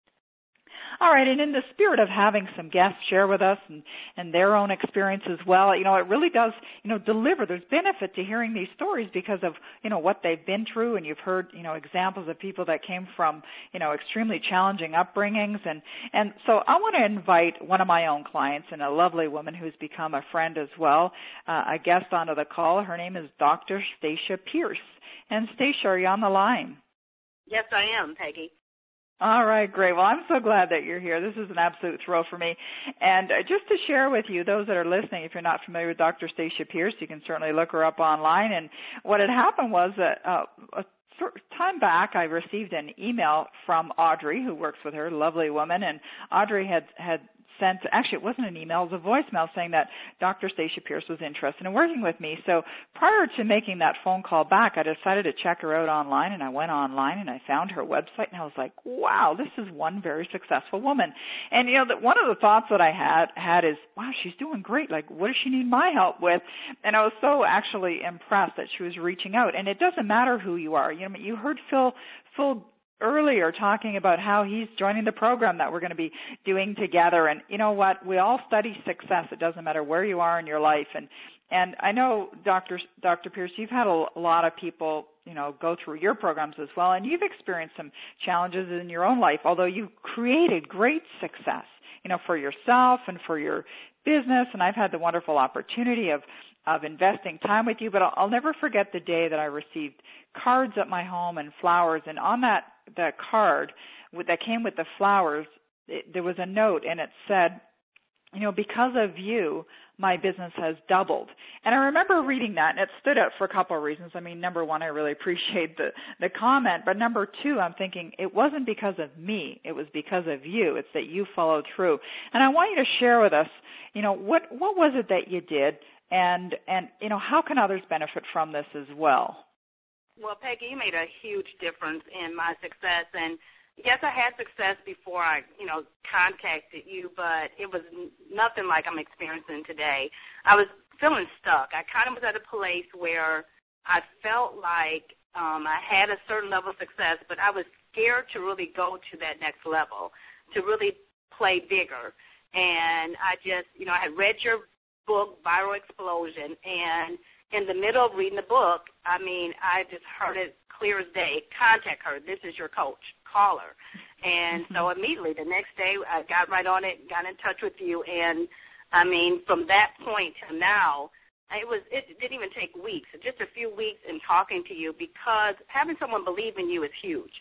All right, and in the spirit of having some guests share with us and, and their own experience as well, you know, it really does, you know, deliver. There's benefit to hearing these stories because of, you know, what they've been through, and you've heard, you know, examples of people that came from, you know, extremely challenging upbringings. And, and so I want to invite one of my own clients, and a lovely woman who's become a friend as well, uh, a guest onto the call. Her name is Doctor Stacia Pierce. And Stacia, are you on the line? Yes, I am, Peggy. All right, great. Well, I'm so glad that you're here. This is an absolute thrill for me. And uh, just to share with you, those that are listening, if you're not familiar with Doctor Stacia Pierce, you can certainly look her up online. And what had happened was that uh, a time back, I received an email from Audrey, who works with her, lovely woman, and Audrey had had sent, actually it wasn't an email, it was a voicemail saying that Doctor Stacia Pierce was interested in working with me. So prior to making that phone call back, I decided to check her out online, and I went online and I found her website, and I was like, wow, this is one very successful woman. And, you know, the, one of the thoughts that I had had is, wow, she's doing great. Like, what does she need my help with? And I was so actually impressed that she was reaching out. And it doesn't matter who you are. You know, you heard Phil, Phil earlier talking about how he's joining the program that we're going to be doing together. And you know what? We all study success. It doesn't matter where you are in your life. And and I know, Doctor Doctor Pierce, you've had a, a lot of people, you know, go through your programs as well, and you've experienced some challenges in your own life, although you've created great success, you know, for yourself and for your business. And I've had the wonderful opportunity of of investing time with you, but I'll, I'll never forget the day that I received cards at my home and flowers, and on that, that card with, that came with the flowers, it, there was a note, and it said, you know, because of you, my business has doubled. And I remember reading that, and it stood out for a couple of reasons. I mean, number one, I really appreciate the, the comment, but number two, I'm thinking it wasn't because of me. It was because of you. It's that you followed through. And I want you to share with us, you know, what, what was it that you did? And, and you know, how can others benefit from this as well? Well, Peggy, you made a huge difference in my success. And, yes, I had success before I, you know, contacted you, but it was nothing like I'm experiencing today. I was feeling stuck. I kind of was at a place where I felt like um, I had a certain level of success, but I was scared to really go to that next level, to really play bigger. And I just, you know, I had read your book, Viral Explosion, and in the middle of reading the book, I mean, I just heard it clear as day. Contact her. This is your coach. Call her. And mm-hmm. so immediately the next day I got right on it, got in touch with you, and, I mean, from that point to now, it was it didn't even take weeks, just a few weeks in talking to you, because having someone believe in you is huge.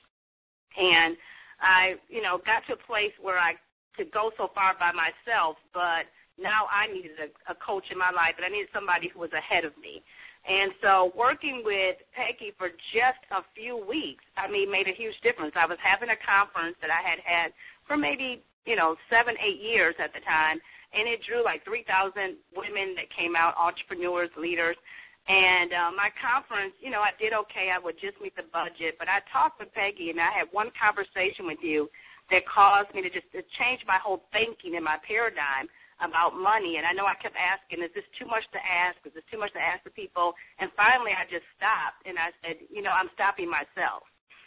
And I, you know, got to a place where I could go so far by myself, but now I needed a, a coach in my life, and I needed somebody who was ahead of me. And so working with Peggy for just a few weeks, I mean, made a huge difference. I was having a conference that I had had for maybe, you know, seven, eight years at the time, and it drew like three thousand women that came out, entrepreneurs, leaders. And uh, my conference, you know, I did okay. I would just meet the budget. But I talked with Peggy, and I had one conversation with you that caused me to just to change my whole thinking and my paradigm about money. And I know I kept asking, is this too much to ask? Is this too much to ask the people? And finally I just stopped, and I said, you know, I'm stopping myself.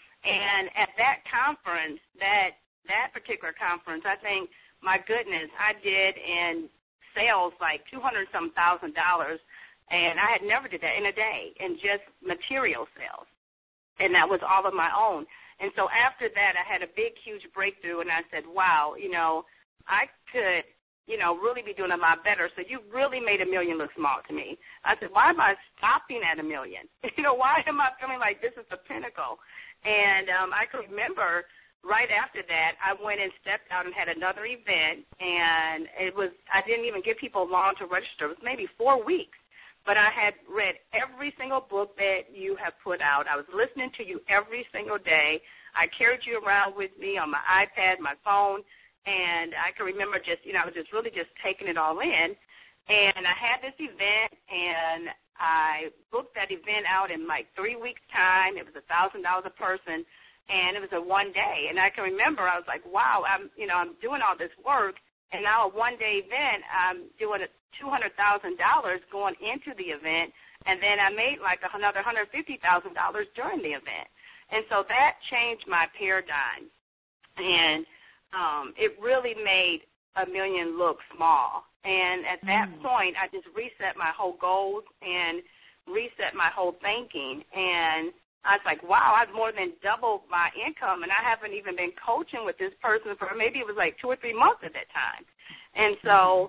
And at that conference, that that particular conference, I think, my goodness, I did in sales like two hundred some thousand dollars, and I had never did that in a day, in just material sales. And that was all of my own. And so after that, I had a big, huge breakthrough, and I said, wow, you know, I could, you know, really be doing a lot better. So you really made a million look small to me. I said, why am I stopping at a million? You know, why am I feeling like this is the pinnacle? And um, I can remember right after that, I went and stepped out and had another event, and it was, I didn't even give people long to register. It was maybe four weeks. But I had read every single book that you have put out. I was listening to you every single day. I carried you around with me on my iPad, my phone, and I can remember just, you know, I was just really just taking it all in. And I had this event, and I booked that event out in like three weeks' time. It was one thousand dollars a person, and it was a one day. And I can remember I was like, wow, I'm, you know, I'm doing all this work. And now a one-day event, I'm doing two hundred thousand dollars going into the event, and then I made like another one hundred fifty thousand dollars during the event. And so that changed my paradigm, and um, it really made a million look small. And at that mm. point, I just reset my whole goals and reset my whole thinking, and I was like, wow, I've more than doubled my income, and I haven't even been coaching with this person for maybe it was like two or three months at that time. And so,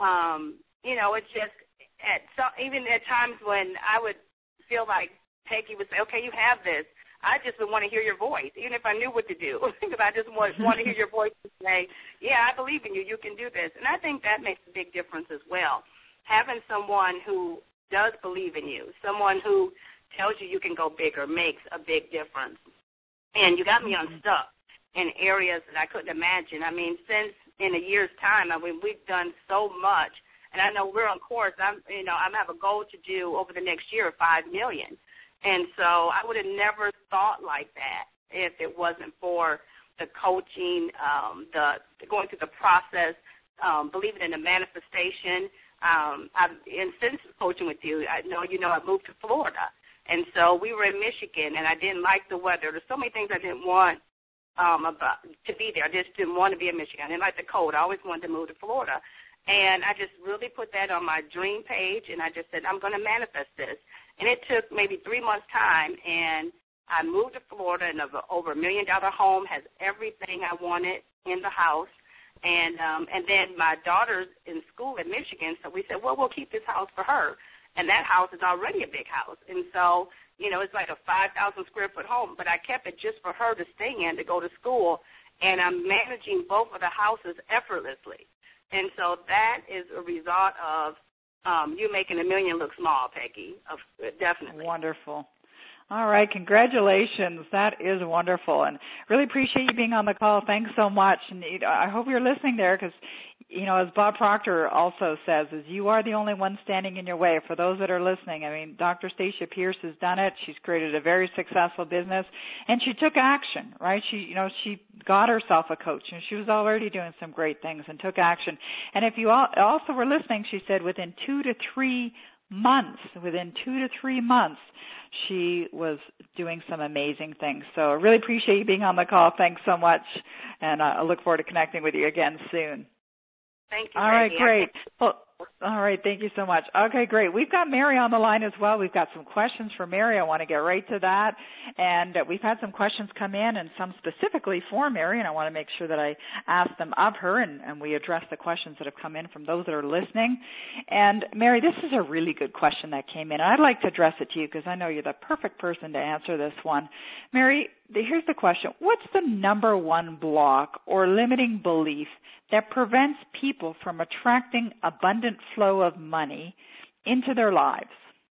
um, you know, it's just at some, even at times when I would feel like Peggy would say, okay, you have this, I just would want to hear your voice, even if I knew what to do, because I just want, want to hear your voice and say, yeah, I believe in you, you can do this. And I think that makes a big difference as well, having someone who does believe in you, someone who tells you you can go bigger makes a big difference. And you got me unstuck in areas that I couldn't imagine. I mean, since in a year's time, I mean, we've done so much. And I know we're on course. I'm, you know, I have a goal to do over the next year five million. And so I would have never thought like that if it wasn't for the coaching, um, the going through the process, um, believing in the manifestation. Um, I've, and since coaching with you, I know you know I moved to Florida. And so we were in Michigan, and I didn't like the weather. There's so many things I didn't want um, about, to be there. I just didn't want to be in Michigan. I didn't like the cold. I always wanted to move to Florida. And I just really put that on my dream page, and I just said, I'm going to manifest this. And it took maybe three months' time, and I moved to Florida, and over a million-dollar home, has everything I wanted in the house. And um, and then my daughter's in school in Michigan, so we said, well, we'll keep this house for her. And that house is already a big house. And so, you know, it's like a five thousand square foot home, but I kept it just for her to stay in, to go to school, and I'm managing both of the houses effortlessly. And so that is a result of um, you making a million look small, Peggy, of, definitely. Wonderful. All right, congratulations. That is wonderful, and really appreciate you being on the call. Thanks so much, and I hope you're listening there because, you know, as Bob Proctor also says, is you are the only one standing in your way. For those that are listening, I mean, Doctor Stacia Pierce has done it. She's created a very successful business, and she took action, right? She, you know, she got herself a coach, and she was already doing some great things and took action. And if you all also were listening, she said within two to three months, within two to three months, she was doing some amazing things. So I really appreciate you being on the call. Thanks so much, and I look forward to connecting with you again soon. Thank you. All right, great. Well, all right, thank you so much. Okay, great. We've got Mary on the line as well. We've got some questions for Mary. I want to get right to that. And uh, we've had some questions come in, and some specifically for Mary, and I want to make sure that I ask them of her, and, and we address the questions that have come in from those that are listening. And Mary, this is a really good question that came in. I'd like to address it to you because I know you're the perfect person to answer this one. Mary, here's the question. What's the number one block or limiting belief that prevents people from attracting abundant flow of money into their lives?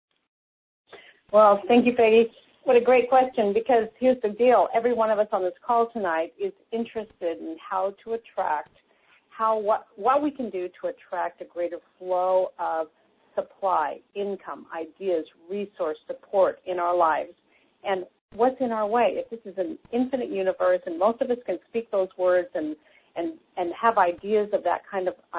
Well, thank you, Peggy. What a great question, because here's the deal. Every one of us on this call tonight is interested in how to attract, how what, what we can do to attract a greater flow of supply, income, ideas, resource, support in our lives. And what's in our way? If this is an infinite universe, and most of us can speak those words and and, and have ideas of that kind of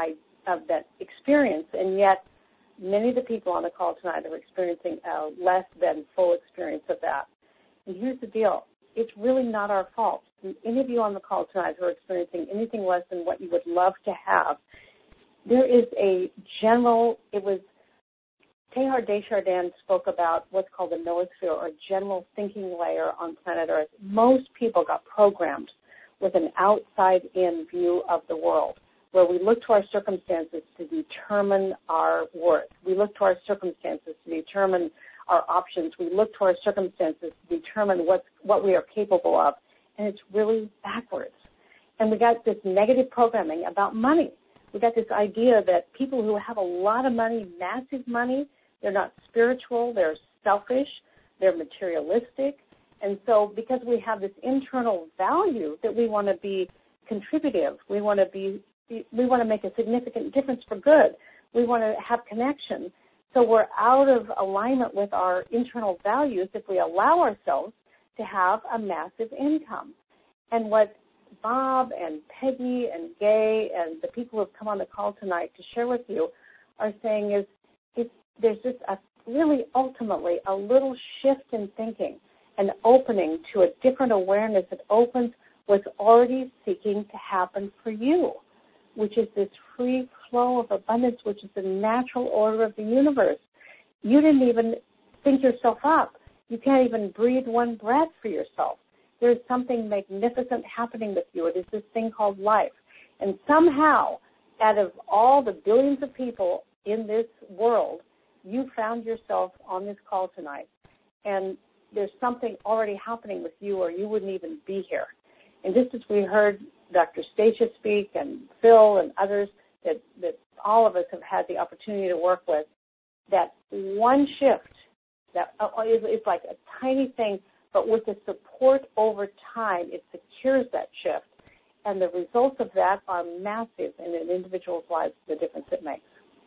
of that experience, and yet many of the people on the call tonight are experiencing a less than full experience of that. And here's the deal. It's really not our fault. Any of you on the call tonight who are experiencing anything less than what you would love to have, there is a general, it was, Teilhard de Chardin spoke about what's called the noosphere, or general thinking layer on planet Earth. Most people got programmed with an outside-in view of the world, where we look to our circumstances to determine our worth. We look to our circumstances to determine our options. We look to our circumstances to determine what, what we are capable of, and it's really backwards. And we got this negative programming about money. We got this idea that people who have a lot of money, massive money, they're not spiritual, they're selfish, they're materialistic. And so because we have this internal value that we want to be contributive, we want to be, we want to make a significant difference for good, we want to have connection. So we're out of alignment with our internal values if we allow ourselves to have a massive income. And what Bob and Peggy and Gay and the people who have come on the call tonight to share with you are saying is it's, there's just a really ultimately a little shift in thinking, an opening to a different awareness that opens what's already seeking to happen for you, which is this free flow of abundance, which is the natural order of the universe. You didn't even think yourself up. You can't even breathe one breath for yourself. There's something magnificent happening with you. It is this thing called life. And somehow, out of all the billions of people in this world, you found yourself on this call tonight. And there's something already happening with you, or you wouldn't even be here. And just as we heard Doctor Stacia speak and Phil and others that, that all of us have had the opportunity to work with, that one shift, that is, it's like a tiny thing, but with the support over time, it secures that shift. And the results of that are massive in an individual's lives, the difference it makes.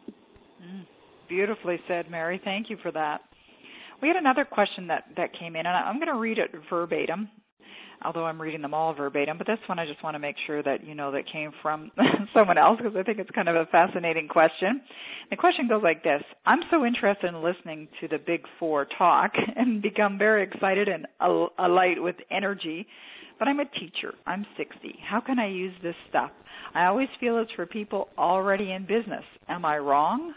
Mm, beautifully said, Mary. Thank you for that. We had another question that, that came in, and I'm going to read it verbatim, although I'm reading them all verbatim, but this one I just want to make sure that you know that came from someone else, because I think it's kind of a fascinating question. The question goes like this: I'm so interested in listening to the Big Four talk and become very excited and al- alight with energy, but I'm a teacher. I'm sixty. How can I use this stuff? I always feel it's for people already in business. Am I wrong?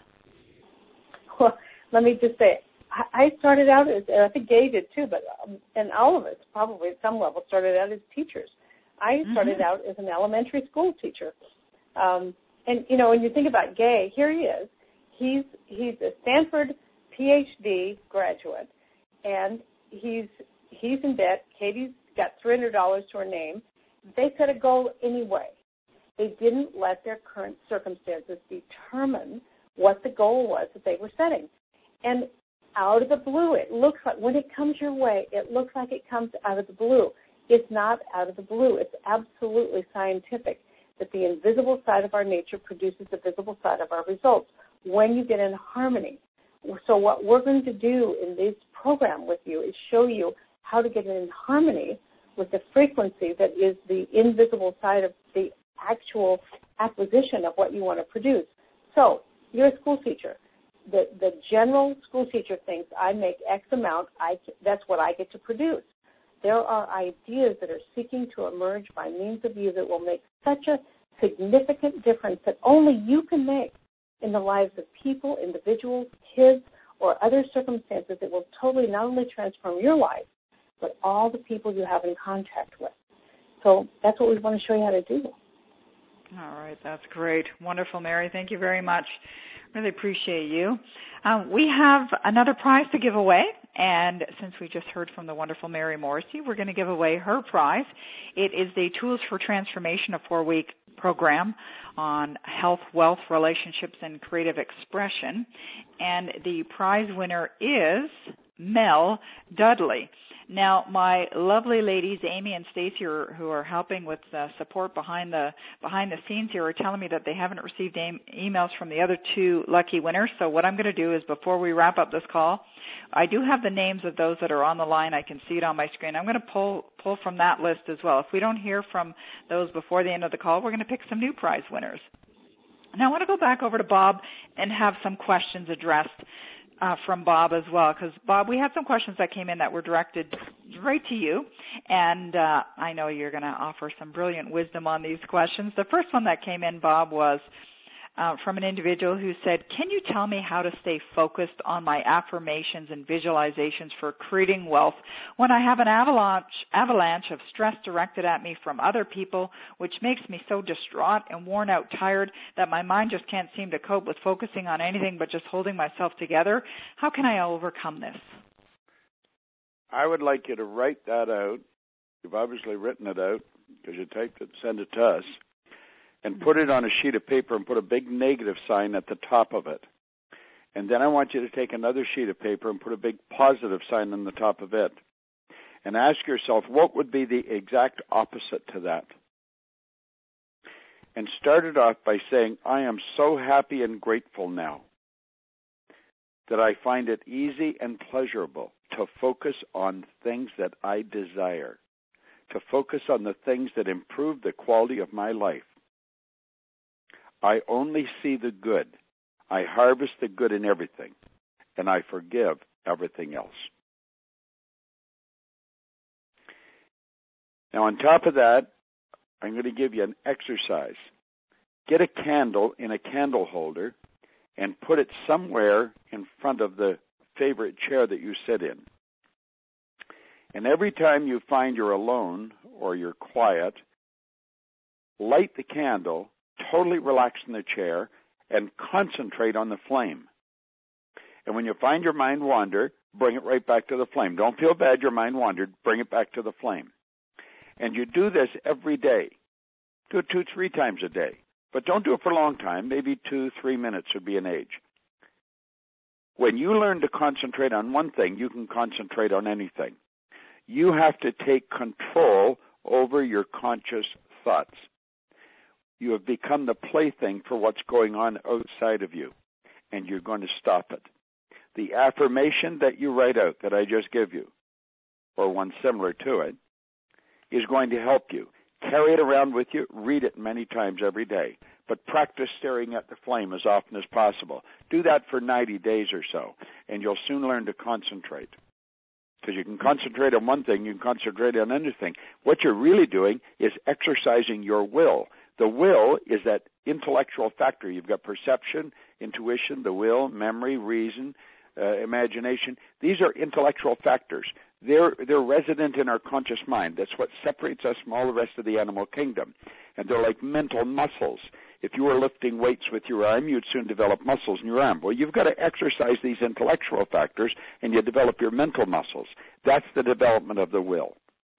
Well, let me just say, I started out as, and I think Gay did too, but um, and all of us probably at some level started out as teachers. I started mm-hmm. out as an elementary school teacher, um, and you know when you think about Gay, here he is. He's he's a Stanford P H D graduate, and he's he's in debt. Katie's got three hundred dollars to her name. They set a goal anyway. They didn't let their current circumstances determine what the goal was that they were setting, and out of the blue, it looks like, when it comes your way, it looks like it comes out of the blue. It's not out of the blue. It's absolutely scientific that the invisible side of our nature produces the visible side of our results when you get in harmony. So what we're going to do in this program with you is show you how to get in harmony with the frequency that is the invisible side of the actual acquisition of what you want to produce. So you're a school teacher. The, the general school teacher thinks I make X amount, I, that's what I get to produce. There are ideas that are seeking to emerge by means of you that will make such a significant difference that only you can make in the lives of people, individuals, kids, or other circumstances that will totally not only transform your life, but all the people you have in contact with. So that's what we want to show you how to do. All right, that's great. Wonderful, Mary. Thank you very much. Really appreciate you. Um, we have another prize to give away, and since we just heard from the wonderful Mary Morrissey, we're going to give away her prize. It is the Tools for Transformation, a four-week program on health, wealth, relationships, and creative expression, and the prize winner is Mel Dudley. Now, my lovely ladies, Amy and Stacy, who are helping with uh, support behind the behind the scenes here, are telling me that they haven't received e- emails from the other two lucky winners. So what I'm going to do is, before we wrap up this call, I do have the names of those that are on the line. I can see it on my screen. I'm going to pull pull from that list as well. If we don't hear from those before the end of the call, we're going to pick some new prize winners. Now I want to go back over to Bob and have some questions addressed uh, from Bob as well, because Bob, we had some questions that came in that were directed right to you, and uh, I know you're going to offer some brilliant wisdom on these questions. The first one that came in, Bob, was Uh, from an individual who said, can you tell me how to stay focused on my affirmations and visualizations for creating wealth when I have an avalanche, avalanche of stress directed at me from other people, which makes me so distraught and worn out tired that my mind just can't seem to cope with focusing on anything but just holding myself together? How can I overcome this? I would like you to write that out. You've obviously written it out because you typed it, send it to us. And put it on a sheet of paper and put a big negative sign at the top of it. And then I want you to take another sheet of paper and put a big positive sign on the top of it. And ask yourself, what would be the exact opposite to that? And start it off by saying, I am so happy and grateful now that I find it easy and pleasurable to focus on things that I desire, to focus on the things that improve the quality of my life. I only see the good. I harvest the good in everything, and I forgive everything else. Now, on top of that, I'm going to give you an exercise. Get a candle in a candle holder and put it somewhere in front of the favorite chair that you sit in. And every time you find you're alone or you're quiet, light the candle, totally relax in the chair, and concentrate on the flame. And when you find your mind wander, bring it right back to the flame. Don't feel bad your mind wandered. Bring it back to the flame. And you do this every day. Do it two, three times a day. But don't do it for a long time. Maybe two, three minutes would be an age. When you learn to concentrate on one thing, you can concentrate on anything. You have to take control over your conscious thoughts. You have become the plaything for what's going on outside of you, and you're going to stop it. The affirmation that you write out that I just give you, or one similar to it, is going to help you. Carry it around with you. Read it many times every day. But practice staring at the flame as often as possible. Do that for ninety days or so, and you'll soon learn to concentrate. Because you can concentrate on one thing, you can concentrate on anything. What you're really doing is exercising your will. The will is that intellectual factor. You've got perception, intuition, the will, memory, reason, uh, imagination. These are intellectual factors. They're, they're resident in our conscious mind. That's what separates us from all the rest of the animal kingdom. And they're like mental muscles. If you were lifting weights with your arm, you'd soon develop muscles in your arm. Well, you've got to exercise these intellectual factors, and you develop your mental muscles. That's the development of the will.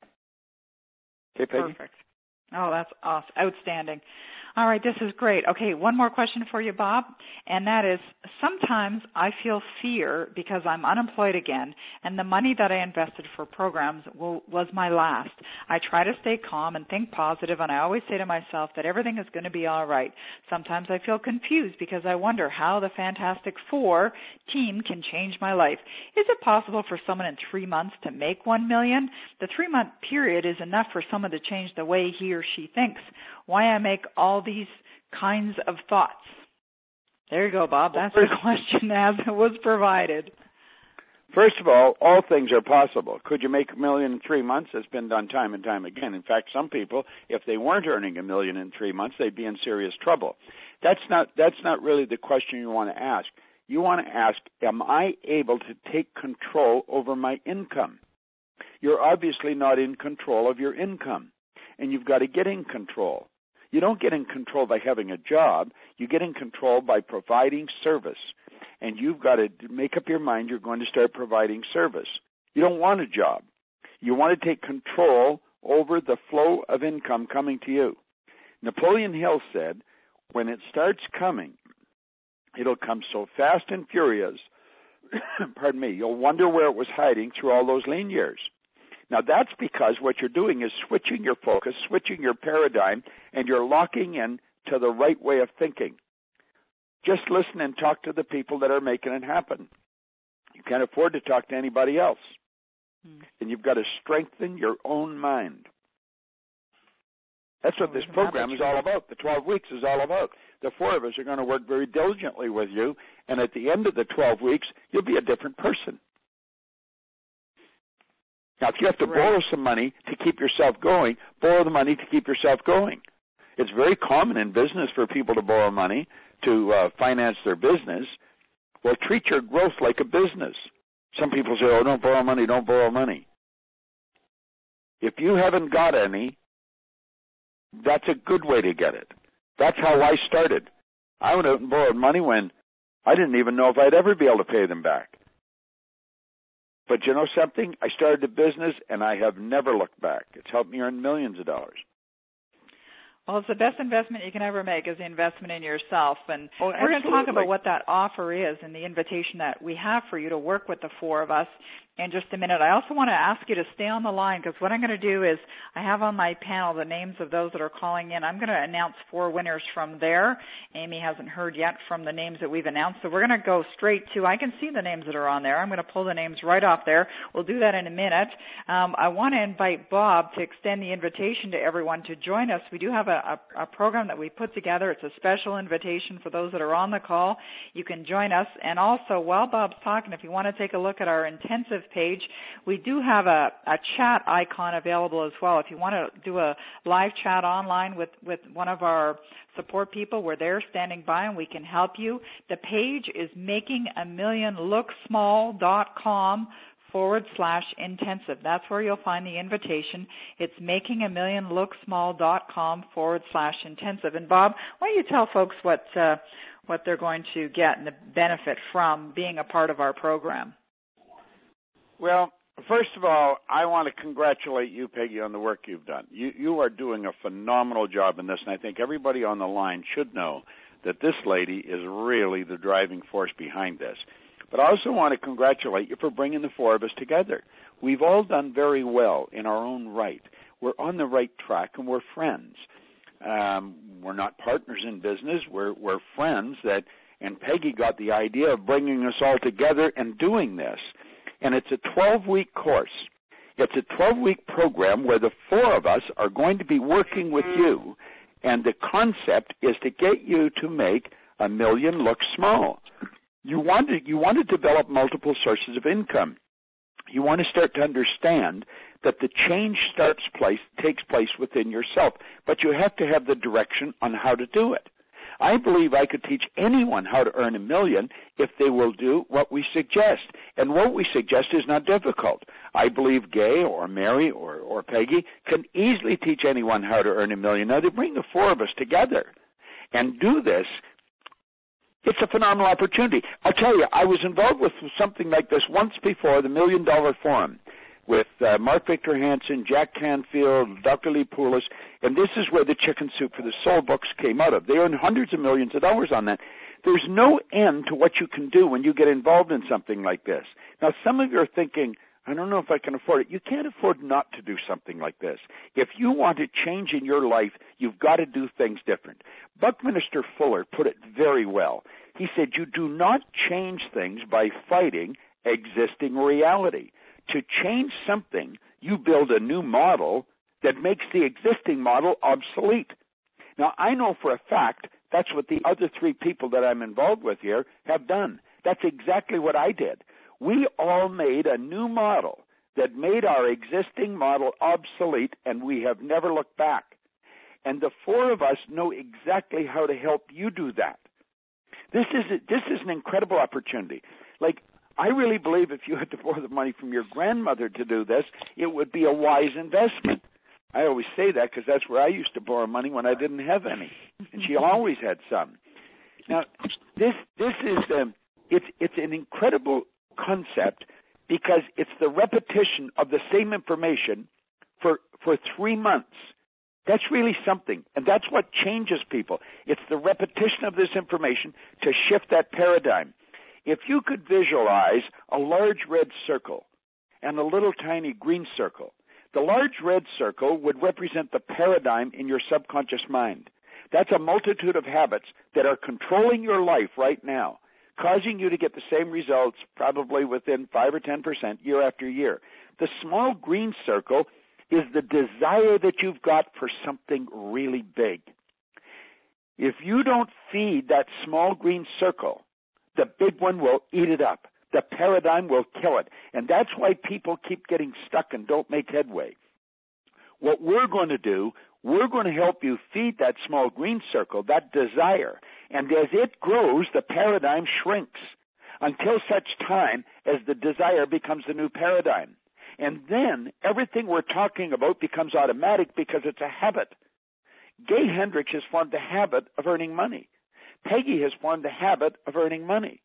Okay, Peggy? Perfect. Oh, that's awesome. Outstanding. All right, this is great. Okay, one more question for you, Bob, and that is, sometimes I feel fear because I'm unemployed again, and the money that I invested for programs will, was my last. I try to stay calm and think positive, and I always say to myself that everything is going to be all right. Sometimes I feel confused because I wonder how the Fantastic Four team can change my life. Is it possible for someone in three months to make one million dollars? The three-month period is enough for someone to change the way he or she thinks. Why I make all these kinds of thoughts? There you go, Bob. That's the question as it was provided. First of all, all things are possible. Could you make a million in three months? It's been done time and time again. In fact, some people, if they weren't earning a million in three months, they'd be in serious trouble. That's not, that's not really the question you want to ask. You want to ask, am I able to take control over my income? You're obviously not in control of your income, and you've got to get in control. You don't get in control by having a job. You get in control by providing service. And you've got to make up your mind you're going to start providing service. You don't want a job. You want to take control over the flow of income coming to you. Napoleon Hill said, when it starts coming, it'll come so fast and furious, pardon me, you'll wonder where it was hiding through all those lean years. Now, that's because what you're doing is switching your focus, switching your paradigm, and you're locking in to the right way of thinking. Just listen and talk to the people that are making it happen. You can't afford to talk to anybody else. Mm. And you've got to strengthen your own mind. That's what this program is all about. The twelve weeks is all about. The four of us are going to work very diligently with you, and at the end of the twelve weeks, you'll be a different person. Now, if you have to Right. borrow some money to keep yourself going, borrow the money to keep yourself going. It's very common in business for people to borrow money to uh, finance their business. Well, treat your growth like a business. Some people say, oh, don't borrow money, don't borrow money. If you haven't got any, that's a good way to get it. That's how I started. I went out and borrowed money when I didn't even know if I'd ever be able to pay them back. But you know something? I started a business, and I have never looked back. It's helped me earn millions of dollars. Well, it's the best investment you can ever make is the investment in yourself. And Oh, we're going to talk absolutely. about what that offer is and the invitation that we have for you to work with the four of us in just a minute. I also want to ask you to stay on the line because what I'm going to do is I have on my panel the names of those that are calling in. I'm going to announce four winners from there. Amy hasn't heard yet from the names that we've announced, so we're going to go straight to, I can see the names that are on there. I'm going to pull the names right off there. We'll do that in a minute. Um, I want to invite Bob to extend the invitation to everyone to join us. We do have a, a, a program that we put together. It's a special invitation for those that are on the call. You can join us. And also, while Bob's talking, if you want to take a look at our intensive page, we do have a, a chat icon available as well. If you want to do a live chat online with, with one of our support people, we're there standing by and we can help you. The page is making a million look small dot com forward slash intensive. That's where you'll find the invitation. It's making a million look small dot com forward slash intensive. And Bob, why don't you tell folks what uh, what they're going to get and the benefit from being a part of our program? Well, first of all, I want to congratulate you, Peggy, on the work you've done. You you are doing a phenomenal job in this, and I think everybody on the line should know that this lady is really the driving force behind this. But I also want to congratulate you for bringing the four of us together. We've all done very well in our own right. We're on the right track, and we're friends. Um, we're not partners in business. We're we're friends that, and Peggy got the idea of bringing us all together and doing this. And it's a twelve-week course. It's a twelve-week program where the four of us are going to be working with you, and the concept is to get you to make a million look small. You want to, you want to develop multiple sources of income. You want to start to understand that the change starts place, takes place within yourself, but you have to have the direction on how to do it. I believe I could teach anyone how to earn a million if they will do what we suggest. And what we suggest is not difficult. I believe Gay or Mary or, or Peggy can easily teach anyone how to earn a million. Now, they bring the four of us together and do this. It's a phenomenal opportunity. I'll tell you, I was involved with something like this once before, the Million Dollar Forum, with uh, Mark Victor Hansen, Jack Canfield, Doctor Lee Poulos, and this is where the Chicken Soup for the Soul books came out of. They earned hundreds of millions of dollars on that. There's no end to what you can do when you get involved in something like this. Now, some of you are thinking, I don't know if I can afford it. You can't afford not to do something like this. If you want a change in your life, you've got to do things different. Buckminster Fuller put it very well. He said, you do not change things by fighting existing reality. To change something, you build a new model that makes the existing model obsolete. Now, I know for a fact that's what the other three people that I'm involved with here have done. That's exactly what I did. We all made a new model that made our existing model obsolete, and we have never looked back. And the four of us know exactly how to help you do that. This is a, this is an incredible opportunity. Like, I really believe if you had to borrow the money from your grandmother to do this, it would be a wise investment. I always say that because that's where I used to borrow money when I didn't have any, and she always had some. Now, this this is um, it's it's an incredible concept because it's the repetition of the same information for for three months. That's really something, and that's what changes people. It's the repetition of this information to shift that paradigm. If you could visualize a large red circle and a little tiny green circle, the large red circle would represent the paradigm in your subconscious mind. That's a multitude of habits that are controlling your life right now, causing you to get the same results probably within five or ten percent year after year. The small green circle is the desire that you've got for something really big. If you don't feed that small green circle, the big one will eat it up. The paradigm will kill it. And that's why people keep getting stuck and don't make headway. What we're going to do, we're going to help you feed that small green circle, that desire. And as it grows, the paradigm shrinks until such time as the desire becomes the new paradigm. And then everything we're talking about becomes automatic because it's a habit. Gay Hendricks has formed the habit of earning money. Peggy has formed the habit of earning money.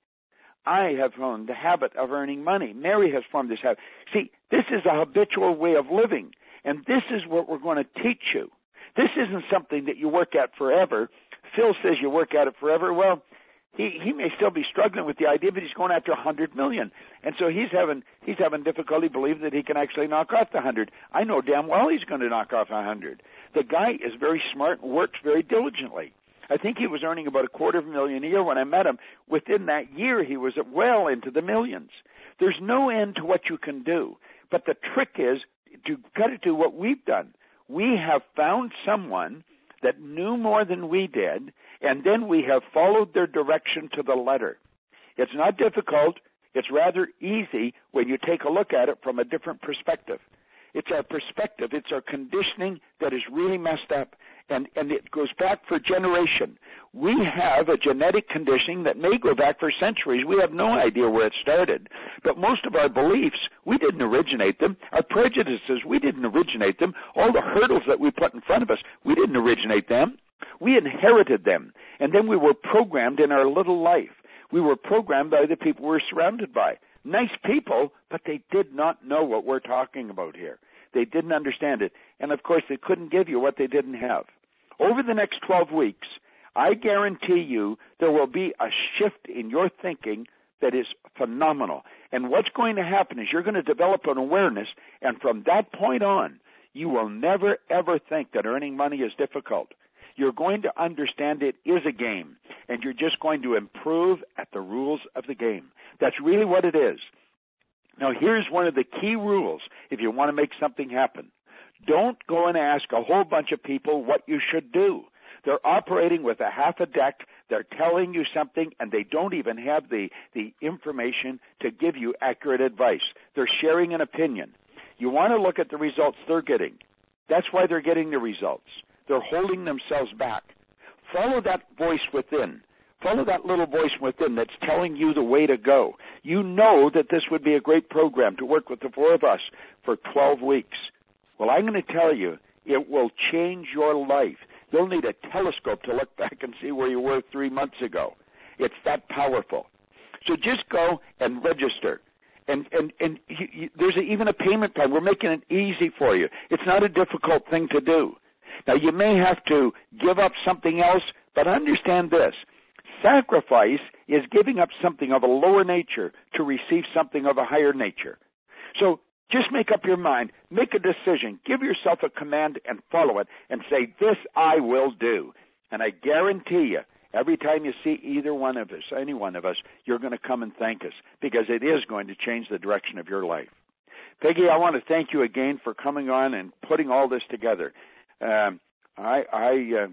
I have formed the habit of earning money. Mary has formed this habit. See, this is a habitual way of living, and this is what we're going to teach you. This isn't something that you work at forever. Phil says you work at it forever. Well, he, he may still be struggling with the idea, but he's going after one hundred million. And so he's having he's having difficulty believing that he can actually knock off the one hundred. I know damn well he's going to knock off one hundred. The guy is very smart and works very diligently. I think he was earning about a quarter of a million a year when I met him. Within that year, he was well into the millions. There's no end to what you can do. But the trick is, you've got to do what we've done. We have found someone that knew more than we did, and then we have followed their direction to the letter. It's not difficult. It's rather easy when you take a look at it from a different perspective. It's our perspective. It's our conditioning that is really messed up, and, and it goes back for generation. We have a genetic conditioning that may go back for centuries. We have no idea where it started. But most of our beliefs, we didn't originate them. Our prejudices, we didn't originate them. All the hurdles that we put in front of us, we didn't originate them. We inherited them, and then we were programmed in our little life. We were programmed by the people we were surrounded by. Nice people, but they did not know what we're talking about here. They didn't understand it. And, of course, they couldn't give you what they didn't have. Over the next twelve weeks, I guarantee you there will be a shift in your thinking that is phenomenal. And what's going to happen is you're going to develop an awareness, and from that point on, you will never, ever think that earning money is difficult. You're going to understand it is a game, and you're just going to improve at the rules of the game. That's really what it is. Now, here's one of the key rules if you want to make something happen. Don't go and ask a whole bunch of people what you should do. They're operating with a half a deck. They're telling you something, and they don't even have the, the information to give you accurate advice. They're sharing an opinion. You want to look at the results they're getting. That's why they're getting the results. They're holding themselves back. Follow that voice within. Follow that little voice within that's telling you the way to go. You know that this would be a great program to work with the four of us for twelve weeks. Well, I'm going to tell you, it will change your life. You'll need a telescope to look back and see where you were three months ago. It's that powerful. So just go and register. And and and you, you, there's a, even a payment plan. We're making it easy for you. It's not a difficult thing to do. Now, you may have to give up something else, but understand this. Sacrifice is giving up something of a lower nature to receive something of a higher nature. So just make up your mind. Make a decision. Give yourself a command and follow it and say, this I will do. And I guarantee you, every time you see either one of us, any one of us, you're going to come and thank us because it is going to change the direction of your life. Peggy, I want to thank you again for coming on and putting all this together. Um, I, I,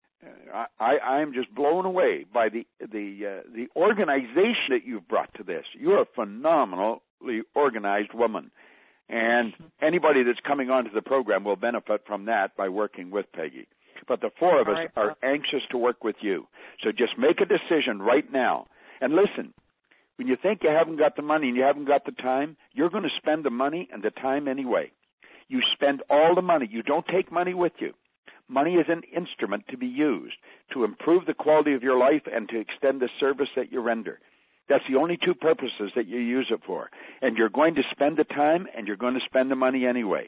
uh, I, I am just blown away by the the uh, the organization that you've brought to this. You're a phenomenally organized woman, and anybody that's coming onto the program will benefit from that by working with Peggy. But the four of us right. are anxious to work with you. So just make a decision right now. And listen, when you think you haven't got the money and you haven't got the time, you're going to spend the money and the time anyway. You spend all the money. You don't take money with you. Money is an instrument to be used to improve the quality of your life and to extend the service that you render. That's the only two purposes that you use it for. And you're going to spend the time and you're going to spend the money anyway.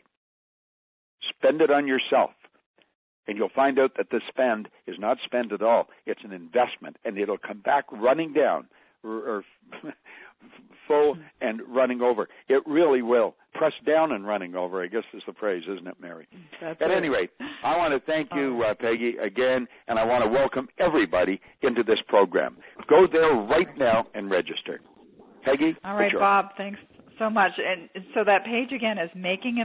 Spend it on yourself. And you'll find out that the spend is not spend at all. It's an investment, and it'll come back running down or, or full and running over. It really will. Press down and running over, I guess is the phrase, isn't it, Mary? That's At it. any rate, I want to thank you, uh, Peggy, again, and I want to welcome everybody into this program. Go there right now and register. Peggy? All right, Bob, thanks. so much. And so that page again is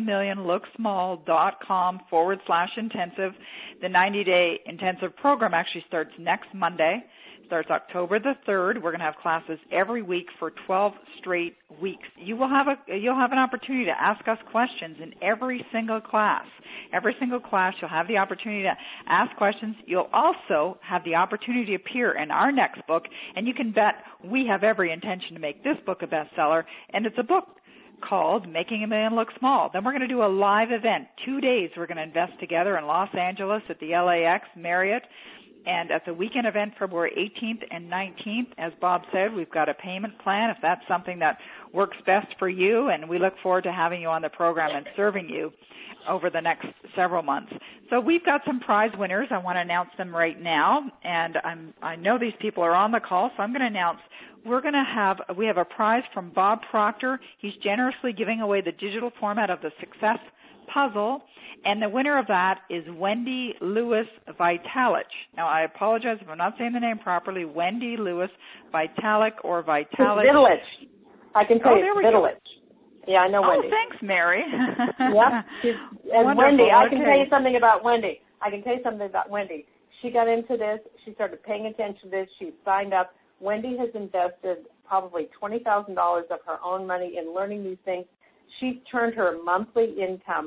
makingamillionlooksmall.com forward slash intensive. The ninety-day intensive program actually starts next Monday. Starts October the third. We're going to have classes every week for twelve straight weeks. You will have a you'll have an opportunity to ask us questions in every single class. Every single class you'll have the opportunity to ask questions. You'll also have the opportunity to appear in our next book, and you can bet we have every intention to make this book a bestseller, and it's a book called Making a Million Look Small. Then we're going to do a live event. Two days we're going to invest together in Los Angeles at the L A X Marriott. And at the weekend event, February eighteenth and nineteenth, as Bob said, we've got a payment plan if that's something that works best for you. And we look forward to having you on the program and serving you over the next several months. So we've got some prize winners. I want to announce them right now. And I'm, I know these people are on the call, so I'm going to announce we're going to have, we have a prize from Bob Proctor. He's generously giving away the digital format of the Success Puzzle. And the winner of that is Wendy Lewis Vitalik. Now, I apologize if I'm not saying the name properly. Wendy Lewis Vitalik or Vitalik. Vitalich. I can tell oh, you it's Vitalich. Yeah, I know oh, Wendy. Oh, thanks, Mary. Yep. She's, and Wendy, I can okay. tell you something about Wendy. I can tell you something about Wendy. She got into this. She started paying attention to this. She signed up. Wendy has invested probably twenty thousand dollars of her own money in learning these things. She's turned her monthly income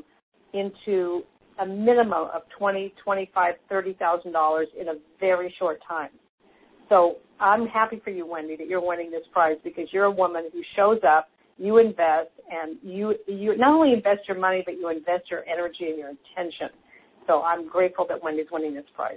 into a minimum of twenty, twenty-five, thirty thousand dollars in a very short time. So I'm happy for you, Wendy, that you're winning this prize because you're a woman who shows up, you invest, and you you not only invest your money, but you invest your energy and your intention. So I'm grateful that Wendy's winning this prize.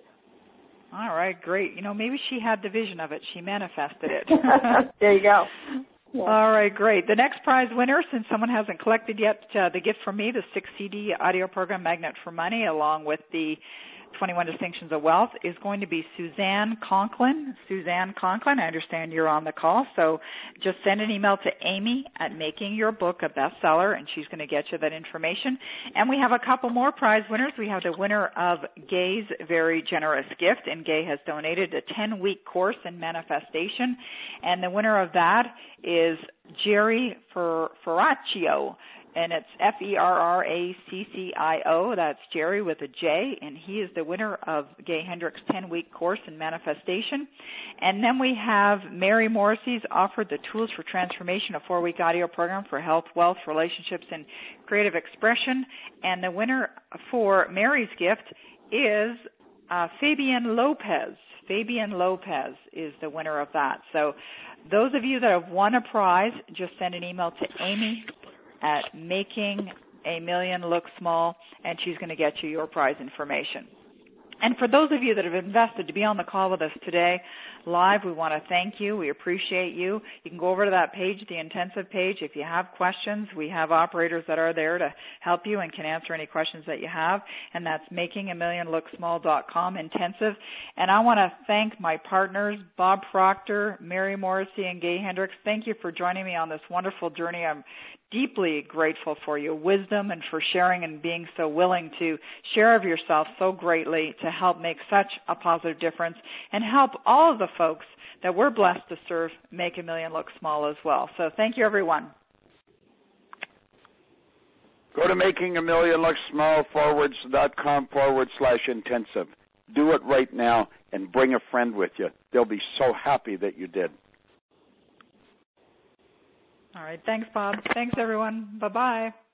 All right, great. You know, maybe she had the vision of it. She manifested it. There you go. Yeah. All right, great. The next prize winner, since someone hasn't collected yet uh, the gift from me, the six C D audio program Magnet for Money, along with the twenty-one Distinctions of Wealth, is going to be Suzanne Conklin. Suzanne Conklin, I understand you're on the call, so just send an email to Amy at Making Your Book a Bestseller, and she's going to get you that information. And we have a couple more prize winners. We have the winner of Gay's Very Generous Gift, and Gay has donated a ten-week course in manifestation, and the winner of that is Jerry Fer- Ferraccio. And it's F E R R A C C I O. That's Jerry with a J, and he is the winner of Gay Hendricks' ten-week course in manifestation. And then we have Mary Morrissey's Offered the Tools for Transformation, a four-week audio program for health, wealth, relationships, and creative expression. And the winner for Mary's gift is uh, Fabian Lopez. Fabian Lopez is the winner of that. So those of you that have won a prize, just send an email to Amy at Making a Million Look Small, and she's going to get you your prize information. And for those of you that have invested to be on the call with us today live, we want to thank you. We appreciate you. You can go over to that page, the intensive page. If you have questions, we have operators that are there to help you and can answer any questions that you have. And that's making a million look small dot com intensive. And I want to thank my partners, Bob Proctor, Mary Morrissey, and Gay Hendricks. Thank you for joining me on this wonderful journey. I'm deeply grateful for your wisdom and for sharing and being so willing to share of yourself so greatly to help make such a positive difference and help all of the folks that we're blessed to serve make a million look small as well. So thank you, everyone. Go to making a million look small forward dot com forward slash intensive. Do it right now and bring a friend with you. They'll be so happy that you did. All right. Thanks, Bob. Thanks, everyone. Bye-bye.